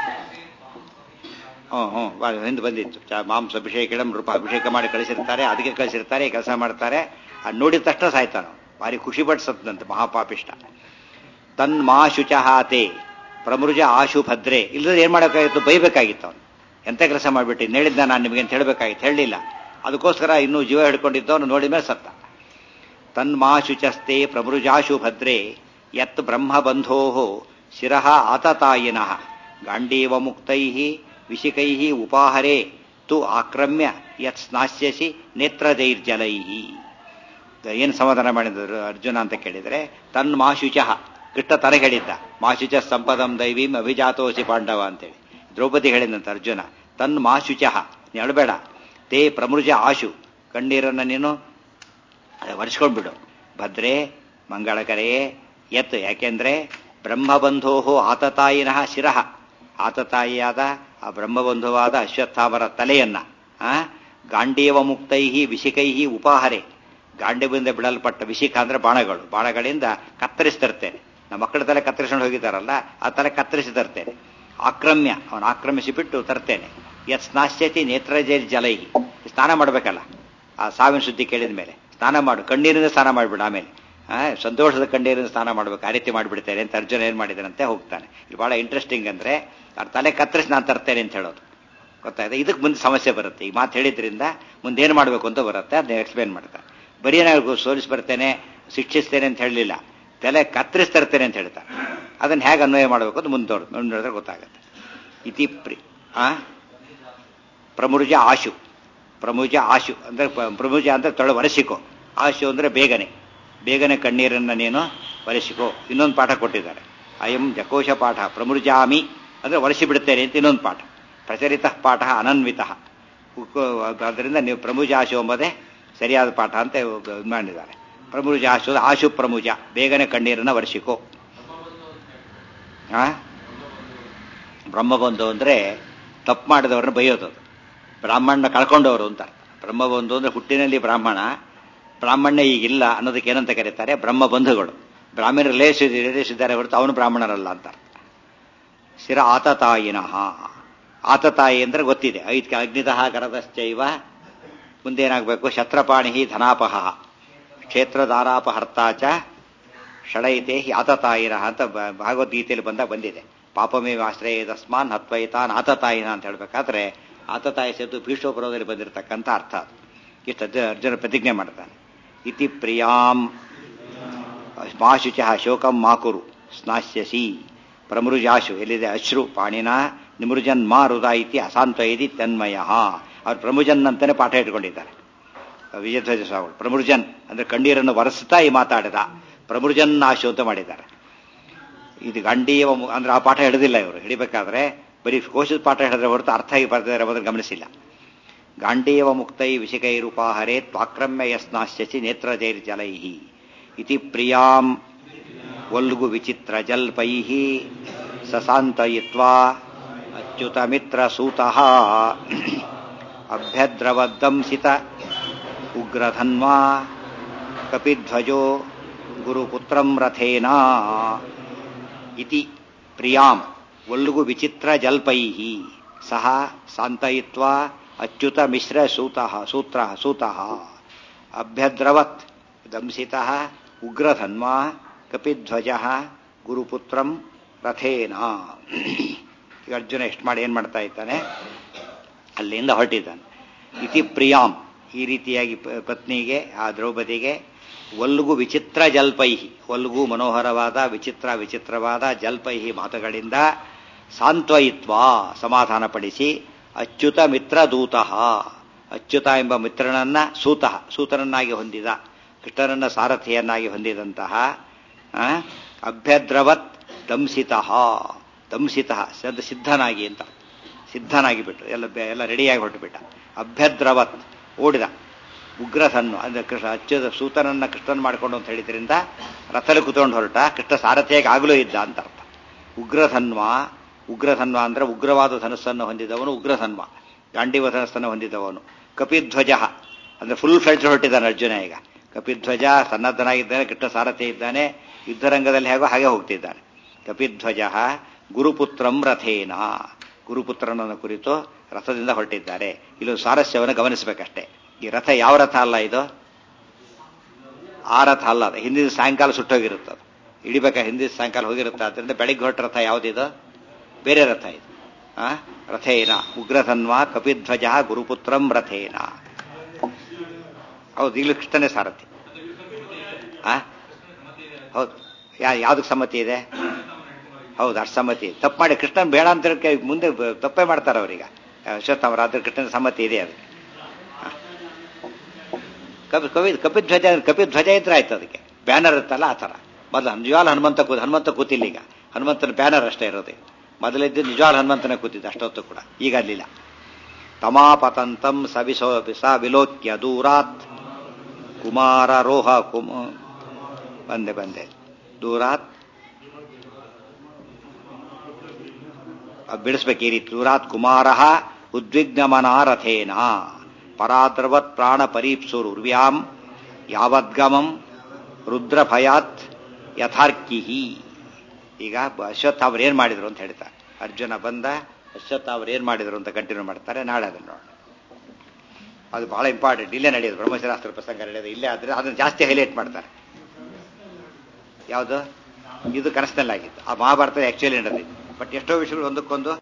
ಹಿಂದೆ ಬಂದಿತ್ತು, ಮಾಂಸ ಅಭಿಷೇಕ ನೃಪ ಅಭಿಷೇಕ ಮಾಡಿ ಕಳಿಸಿರ್ತಾರೆ, ಅದಕ್ಕೆ ಕಳಿಸಿರ್ತಾರೆ, ಕೆಲಸ ಮಾಡ್ತಾರೆ, ಅದು ನೋಡಿದ ತಕ್ಷಣ ಸಾಯ್ತಾನು. ಭಾರಿ ಖುಷಿ ಪಟ್ಟು ಸತ್ತಂತೆ ಮಹಾಪಾಪಿಷ್ಟ. ತನ್ಮಾ ಶುಚಹಾತೆ ಪ್ರಮೃಜ ಆಶು ಭದ್ರೆ. ಇಲ್ಲದ್ರೆ ಏನ್ ಮಾಡೋಕ್ಕಾಗಿತ್ತು? ಬೈಬೇಕಾಗಿತ್ತು. ಅವನು ಎಂತ ಕೆಲಸ ಮಾಡಿಬಿಟ್ಟು ಹೇಳಿದ್ದ ನಾನು ನಿಮಗೆ ಅಂತ ಹೇಳಬೇಕಾಗಿತ್ತು, ಹೇಳಲಿಲ್ಲ. ಅದಕ್ಕೋಸ್ಕರ ಇನ್ನೂ ಜೀವ ಹಿಡ್ಕೊಂಡಿದ್ದು ಅವನು ನೋಡಿದ ಮೇಲೆ ಸತ್ತ. ತನ್ಮಾ ಶುಚಸ್ತೆ ಪ್ರಮೃಜಾಶು ಭದ್ರೇ ಯತ್ ಬ್ರಹ್ಮಬಂಧೋ ಶಿರಃ ಆತತಾಯಿನಃ ಗಾಂಡೀವ ಮುಕ್ತೈ ವಿಶಿಕೈ ಉಪಾಹರೆ ತು ಆಕ್ರಮ್ಯ ಯತ್ ಸ್ನಾಸ್ಯಸಿ ನೇತ್ರಜೈರ್ಜಲೈ. ಏನು ಸಮಾಧಾನ ಮಾಡಿದರು ಅರ್ಜುನ ಅಂತ ಕೇಳಿದರೆ, ತನ್ಮಾಶುಚ, ಕೃಷ್ಣ ತನಗೆ ಹೇಳಿದ್ದ, ಮಾಶುಚ ಸಂಪದಂ ದೈವೀಂ ಅಭಿಜಾತೋಸಿ ಪಾಂಡವ ಅಂತೇಳಿ. ದ್ರೌಪದಿ ಹೇಳಿದಂತ ಅರ್ಜುನ, ತನ್ಮಾಶುಚ, ನೀ ಅಳಬೇಡ, ತೇ ಪ್ರಮೃಜ ಆಶು, ಕಣ್ಣೀರನ್ನು ನೀನು ಒರೆಸ್ಕೊಂಡ್ಬಿಡು, ಭದ್ರೇ ಮಂಗಳಕರೆಯೇ ಯತ್, ಯಾಕೆಂದ್ರೆ ಬ್ರಹ್ಮಬಂಧೋ ಆತತಾಯಿನಃ ಶಿರಃ, ಆತತಾಯಿಯಾದ ಆ ಬ್ರಹ್ಮಬಂಧುವಾದ ಅಶ್ವತ್ಥಾಮರ ತಲೆಯನ್ನ ಗಾಂಡೀವ ಮುಕ್ತೈ ವಿಶಿಕೈ ಉಪಾಹರೆ, ಗಾಂಡೀವದಿಂದ ಬಿಡಲ್ಪಟ್ಟ, ವಿಶಿಖ ಅಂದ್ರೆ ಬಾಣಗಳು, ಬಾಣಗಳಿಂದ ಕತ್ತರಿಸಿ ತರ್ತೇನೆ. ನಮ್ಮ ಮಕ್ಕಳ ತಲೆ ಕತ್ತರಿಸ್ಕೊಂಡು ಹೋಗಿದ್ದಾರಲ್ಲ, ಆ ತಲೆ ಕತ್ತರಿಸಿ ತರ್ತೇನೆ. ಆಕ್ರಮ್ಯ, ಅವನು ಆಕ್ರಮಿಸಿ ಬಿಟ್ಟು ತರ್ತೇನೆ. ಯತ್ ಸ್ನಾಶ್ಯತಿ ನೇತ್ರಜೈರ್ ಜಲೈ, ಸ್ನಾನ ಮಾಡಬೇಕಲ್ಲ ಆ ಸಾವಿನ ಸುದ್ದಿ ಕೇಳಿದ ಮೇಲೆ, ಸ್ನಾನ ಮಾಡು, ಕಣ್ಣೀರಿಂದ ಸ್ನಾನ ಮಾಡಿಬಿಡ, ಆಮೇಲೆ ಸಂತೋಷದ ಕಣ್ಣೀರಿಂದ ಸ್ನಾನ ಮಾಡ್ಬೇಕು, ಆ ರೀತಿ ಮಾಡಿಬಿಡ್ತೇನೆ ಅಂತ ಅರ್ಜುನ ಏನ್ ಮಾಡಿದಾನಂತೆ ಹೋಗ್ತಾನೆ. ಇದು ಬಹಳ ಇಂಟ್ರೆಸ್ಟಿಂಗ್ ಅಂದ್ರೆ, ಅವ್ರ ತಲೆ ಕತ್ತರಿಸಿ ನಾನು ತರ್ತೇನೆ ಅಂತ ಹೇಳೋದು ಗೊತ್ತಾಯ್ತು. ಇದಕ್ಕೆ ಮುಂದೆ ಸಮಸ್ಯೆ ಬರುತ್ತೆ. ಈ ಮಾತು ಹೇಳಿದ್ರಿಂದ ಮುಂದೆ ಏನು ಮಾಡಬೇಕು ಅಂತ ಬರುತ್ತೆ, ಅದನ್ನ ಎಕ್ಸ್ಪ್ಲೇನ್ ಮಾಡ್ತಾರೆ. ಬರೀ ನಾನು ಸೋಲಿಸಿ ಬರ್ತೇನೆ, ಶಿಕ್ಷಿಸ್ತೇನೆ ಅಂತ ಹೇಳಲಿಲ್ಲ, ತಲೆ ಕತ್ತರಿಸಿ ತರ್ತೇನೆ ಅಂತ ಹೇಳ್ತಾರೆ. ಅದನ್ನ ಹೇಗೆ ಅನ್ವಯ ಮಾಡಬೇಕು ಅಂತ ಮುಂದೋಡಿದ್ರೆ ಗೊತ್ತಾಗುತ್ತೆ. ಇತಿ ಪ್ರಮುಜ ಆಶು, ಪ್ರಮುಜ ಆಶು ಅಂದ್ರೆ, ಪ್ರಮುಜ ಅಂದ್ರೆ ತೊಳೆ ಒರೆಸಿಕೋ, ಆಶು ಅಂದ್ರೆ ಬೇಗನೆ, ಬೇಗನೆ ಕಣ್ಣೀರನ್ನ ನೀನು ಒರೆಸಿಕೋ. ಇನ್ನೊಂದು ಪಾಠ ಕೊಟ್ಟಿದ್ದಾರೆ, ಅಯಂ ಜಕೋಶ ಪಾಠ ಪ್ರಮೃಜಾಮಿ ಅಂದ್ರೆ ಒರೆಸಿ ಬಿಡುತ್ತೇನೆ ಅಂತ ಇನ್ನೊಂದು ಪಾಠ. ಪ್ರಚಲಿತ ಪಾಠ ಅನನ್ವಿತ, ಅದರಿಂದ ನೀವು ಪ್ರಮುಜಾಶು ಎಂಬುದೇ ಸರಿಯಾದ ಪಾಠ ಅಂತ ಮಾಡಿದ್ದಾರೆ. ಪ್ರಮುಜಾಶು, ಆಶು ಪ್ರಮುಜ, ಬೇಗನೆ ಕಣ್ಣೀರನ್ನ ಒರೆಸಿಕೋ. ಬ್ರಹ್ಮಬಂಧು ಅಂದ್ರೆ ತಪ್ಪು ಮಾಡಿದವ್ರನ್ನ ಬೈಯೋದು, ಬ್ರಾಹ್ಮಣ ಕಳ್ಕೊಂಡವರು ಅಂತ. ಬ್ರಹ್ಮಬಂಧು ಅಂದ್ರೆ ಹುಟ್ಟಿನಲ್ಲಿ ಬ್ರಾಹ್ಮಣ, ಬ್ರಾಹ್ಮಣ್ಯ ಈಗಿಲ್ಲ ಅನ್ನೋದಕ್ಕೆ ಏನಂತ ಕರೀತಾರೆ? ಬ್ರಹ್ಮಬಂಧುಗಳು. ಬ್ರಾಹ್ಮಣ ರಿಲೇಷನ್ ಇದ್ದಾರೆ ಹೊರತು ಅವನು ಬ್ರಾಹ್ಮಣರಲ್ಲ ಅಂತ ಅರ್ಥ. ಶಿರ ಆತತಾಯಿನಃ, ಆತತಾಯಿ ಅಂದ್ರೆ ಗೊತ್ತಿದೆ, ಐದ್ ಅಗ್ನಿತಃ ಕರದಶ್ಚೈವ, ಮುಂದೇನಾಗಬೇಕು, ಶತ್ರಪಾಣಿ ಧನಾಪಹ ಕ್ಷೇತ್ರದಾರಾಪಹರ್ತಾಚ ಷಡೈತೆ ಆತತಾಯಿನಃ ಅಂತ ಭಗವದ್ಗೀತೆಯಲ್ಲಿ ಬಂದಿದೆ. ಪಾಪಮೇವ ಆಶ್ರಯ ತಸ್ಮಾನ್ ಹತ್ವೈತಾನ್ ಆತತಾಯಿನ ಅಂತ ಹೇಳ್ಬೇಕಾದ್ರೆ ಆತತಾಯಿ ಸೇತು ಭೀಷ್ಮಪುರದಲ್ಲಿ ಬಂದಿರತಕ್ಕಂಥ ಅರ್ಥ. ಇಷ್ಟು ಅರ್ಜುನ ಪ್ರತಿಜ್ಞೆ ಮಾಡ್ತಾನೆ. ಇತಿ ಪ್ರಿಯಾಂ ಮಾಶುಚ ಶೋಕಂ ಮಾಕುರು ಸ್ನಾಸ್ಯಸಿ ಪ್ರಮೃಜಾಶು, ಎಲ್ಲಿದೆ ಅಶ್ರು ಪಾಣಿನ ನಿಮೃಜನ್ ಮಾ ಹೃದ ಇತಿ ಅಸಾಂತ್ವಯದಿ ತನ್ಮಯ. ಅವ್ರು ಪ್ರಮೃಜನ್ ಅಂತಾನೆ ಪಾಠ ಇಟ್ಕೊಂಡಿದ್ದಾರೆ ವಿಜಯಧ್ವಜ ಸ್ವಾಮಿಗಳು. ಪ್ರಮೃಜನ್ ಅಂದ್ರೆ ಕಣ್ಣೀರನ್ನು ಒರೆಸ್ತಾ ಈ ಮಾತಾಡಿದ, ಪ್ರಮೃಜನ್ ಆಶು ಅಂತ ಮಾಡಿದ್ದಾರೆ. ಇದು ಗಾಂಡೀವ ಅಂದ್ರೆ ಆ ಪಾಠ ಹಿಡಿದಿಲ್ಲ ಇವರು. ಹಿಡಿಬೇಕಾದ್ರೆ ಬರೀ ಕೋಶದ ಪಾಠ ಹಿಡಿದ್ರೆ ಹೊರತು ಅರ್ಥ ಆಗಿ ಬರ್ತಿದ್ದಾರೆ ಎಂಬುದನ್ನು ಗಮನಿಸಿಲ್ಲ. ಗಾಂಡೀವ ಮುಕ್ತೈ ವಿಷಿಕೈರುಪಾಹರೇ ತ್ವಾಕ್ರಮ್ಯ ಯಸ್ನಾಶ್ಯಸಿ ನೇತ್ರಜೈರ್ಜಲೈಹಿ ಇತಿ ಪ್ರಿಯಾಂ ವಲ್ಗು ವಿಚಿತ್ರ ಜಲ್ಪೈಹಿ ಸಸಾಂತಯಿತ್ವಾ ಅಚ್ಯುತ ಮಿತ್ರ ಸೂತಃ ಅಭ್ಯದ್ರವದ್ದಂಸಿತ ಉಗ್ರಧನ್ವಾ ಕಪಿಧ್ವಜೋ ಗುರುಪುತ್ರಂ ರಥೇನ ಇತಿ ಪ್ರಿಯಾಂ ವಲ್ಗು ವಿಚಿತ್ರ ಜಲ್ಪೈಹಿ ಸಹ ಸಾಂತಯಿತ್ವಾ ಅಚ್ಯುತ ಮಿಶ್ರ ಸೂತಃ ಅಭ್ಯದ್ರವತ್ ದಂಸಿತಃ ಉಗ್ರಧನ್ವಾ ಕಪಿಧ್ವಜಃ ಗುರುಪುತ್ರಂ ರಥೇನ. ಈಗ ಅರ್ಜುನ ಎಷ್ಟು ಮಾಡಿ ಏನ್ ಮಾಡ್ತಾ ಇದ್ದಾನೆ, ಅಲ್ಲಿಂದ ಹೊರಟಿದ್ದಾನೆ. ಇತಿ ಪ್ರಿಯಾಂ, ಈ ರೀತಿಯಾಗಿ ಪತ್ನಿಗೆ ಆ ದ್ರೌಪದಿಗೆ ವಲ್ಗು ವಿಚಿತ್ರ ಜಲ್ಪೈಹಿ, ವಲ್ಗು ಮನೋಹರವಾದ ವಿಚಿತ್ರವಾದ ಜಲ್ಪೈಹಿ ಮಾತುಗಳಿಂದ ಸಾಂತ್ವಯಿತ್ವ ಸಮಾಧಾನಪಡಿಸಿ ಅಚ್ಯುತ ಮಿತ್ರ ದೂತಃ, ಅಚ್ಯುತ ಎಂಬ ಮಿತ್ರನನ್ನ ಸೂತನನ್ನಾಗಿ ಹೊಂದಿದ, ಕೃಷ್ಣನನ್ನ ಸಾರಥಿಯನ್ನಾಗಿ ಹೊಂದಿದಂತಹ ಅಭ್ಯದ್ರವತ್ ದಂಸಿತಃ ಸಿದ್ಧನಾಗಿ ಅಂತ, ಸಿದ್ಧನಾಗಿ ಬಿಟ್ಟು ಎಲ್ಲ ರೆಡಿಯಾಗಿ ಹೊರಟುಬಿಟ್ಟ. ಅಭ್ಯದ್ರವತ್ ಓಡಿದ, ಉಗ್ರಧನ್ನು ಅಂದ್ರೆ ಕೃಷ್ಣ ಅಚ್ಯುತ ಸೂತನನ್ನ ಕೃಷ್ಣನ್ ಮಾಡಿಕೊಂಡು ಅಂತ ಹೇಳಿದ್ರಿಂದ ರಥದಲ್ಲಿ ಕುತ್ಕೊಂಡು ಹೊರಟ, ಕೃಷ್ಣ ಸಾರಥಿಯಾಗಿ ಆಗಲೂ ಇದ್ದ ಅಂತ ಅರ್ಥ. ಉಗ್ರಧನ್ವ ಅಂದ್ರೆ ಉಗ್ರವಾದ ಧನಸ್ಸನ್ನು ಹೊಂದಿದವನು ಉಗ್ರಧನ್ವ, ಗಾಂಡೀವ ಧನಸ್ಸನ್ನು ಹೊಂದಿದವನು. ಕಪಿಧ್ವಜ ಅಂದ್ರೆ ಫುಲ್ ಫ್ಲೆಡ್ಜ್ ಹೊರಟಿದ್ದಾನೆ ಅರ್ಜುನ. ಈಗ ಕಪಿಧ್ವಜ ಸನ್ನದ್ಧನಾಗಿದ್ದಾನೆ, ಕೃಷ್ಣ ಸಾರಥಿ ಇದ್ದಾನೆ, ಯುದ್ಧರಂಗದಲ್ಲಿ ಹೇಗೋ ಹಾಗೆ ಹೋಗ್ತಿದ್ದಾನೆ. ಕಪಿಧ್ವಜ ಗುರುಪುತ್ರಂ ರಥೇನ, ಗುರುಪುತ್ರನನ್ನು ಕುರಿತು ರಥದಿಂದ ಹೊರಟಿದ್ದಾರೆ. ಇಲ್ಲೊಂದು ಸಾರಸ್ಯವನ್ನು ಗಮನಿಸಬೇಕಷ್ಟೇ. ಈ ರಥ ಯಾವ ರಥ ಅಲ್ಲ, ಇದು ಆ ರಥ ಅಲ್ಲ, ಅದು ಹಿಂದಿನ ಸಾಯಂಕಾಲ ಸುಟ್ಟೋಗಿರುತ್ತದೆ, ಹಿಂದಿನ ಸಾಯಂಕಾಲ ಹೋಗಿರುತ್ತೆ. ಅದರಿಂದ ಬೆಳಿಗ್ಗೆ ಹೊರಟ ರಥ ಯಾವುದಿದು, ಬೇರೆ ರಥ ಇದು. ರಥೇನ ಉಗ್ರಧನ್ವಾ ಕಪಿಧ್ವಜ ಗುರುಪುತ್ರಂ ರಥೇನ. ಹೌದು, ಈಗಲೂ ಕೃಷ್ಣನೇ ಸಾರಥಿ. ಹೌದು, ಯಾವ್ದಕ್ಕೆ ಸಮ್ಮತಿ ಇದೆ? ಹೌದು, ಅಷ್ಟು ಸಮ್ಮತಿ. ತಪ್ಪು ಮಾಡಿ ಕೃಷ್ಣನ್ ಬೇಡ ಅಂತ ಮುಂದೆ ತಪ್ಪೇ ಮಾಡ್ತಾರೆ ಅವ್ರೀಗ. ಅಶ್ವತ್ಥಾಮರಾದ್ರೆ ಕೃಷ್ಣನ ಸಮ್ಮತಿ ಇದೆ ಅದಕ್ಕೆ. ಕಪಿಧ್ವಜ ಇದ್ರೆ ಆಯ್ತು, ಅದಕ್ಕೆ ಬ್ಯಾನರ್ ಇರ್ತಲ್ಲ ಆ ಥರ. ಮೊದಲು ನಿಜವಾಲ್ ಹನುಮಂತ ಕೂತಿಲ್ಲ, ಈಗ ಹನುಮಂತನ ಬ್ಯಾನರ್ ಅಷ್ಟೇ ಇರೋದು. ಮೊದಲಿದ್ದು ನಿಜವಾಲ್ ಹನುಮಂತನ ಕೂತಿದ್ದ ಅಷ್ಟೊತ್ತು ಕೂಡ, ಈಗ ಅಲ್ಲಿಲ್ಲ. ತಮಾಪತಂತಂ ಸ ವಿಲೋಕ್ಯ ದೂರಾತ್ ಕುಮಾರ ರೋಹ ಬಂದೆ ದೂರಾತ್ ಬಿಡಿಸ್ಬೇಕು ಈ ರೀತಿ. ದೂರಾತ್ ಕುಮಾರ ಉದ್ವಿಗ್ನಮನಾರಥೇನ ಪರಾದ್ರವತ್ ಪ್ರಾಣ ಪರೀಪ್ಸುರು ಉರ್ವ್ಯಾಂ ಯಾವದ್ಗಮಂ ರುದ್ರಭಯಾತ್ ಯಥಾರ್ಕಿಹಿ. ಈಗ ಅಶ್ವತ್ಥಾಮರು ಏನ್ ಮಾಡಿದ್ರು ಅಂತ ಹೇಳ್ತಾರೆ. ಅರ್ಜುನ ಬಂದ, ಅಶ್ವತ್ಥಾಮರು ಏನ್ ಮಾಡಿದ್ರು ಅಂತ ಕಂಟಿನ್ಯೂ ಮಾಡ್ತಾರೆ. ನಾಳೆ ಅದನ್ನು ನೋಡೋಣ. ಅದು ಬಹಳ ಇಂಪಾರ್ಟೆಂಟ್. ಇಲ್ಲೇ ನಡೆಯೋದು ಬ್ರಹ್ಮಶಾಸ್ತ್ರ ಪ್ರಸಂಗ ನಡೆಯೋದು ಇಲ್ಲೇ, ಆದ್ರೆ ಅದನ್ನು ಜಾಸ್ತಿ ಹೈಲೈಟ್ ಮಾಡ್ತಾರೆ. ಯಾವುದು ಇದು ಕನಸಿನಲ್ಲಾಗಿತ್ತು, ಆ ಮಹಾಭಾರತ ಆಕ್ಚುಲಿ ನಡೆದಿತ್ತು. ಬಟ್ ಎಷ್ಟೋ ವಿಷಯಗಳು ಒಂದಕ್ಕೊಂದು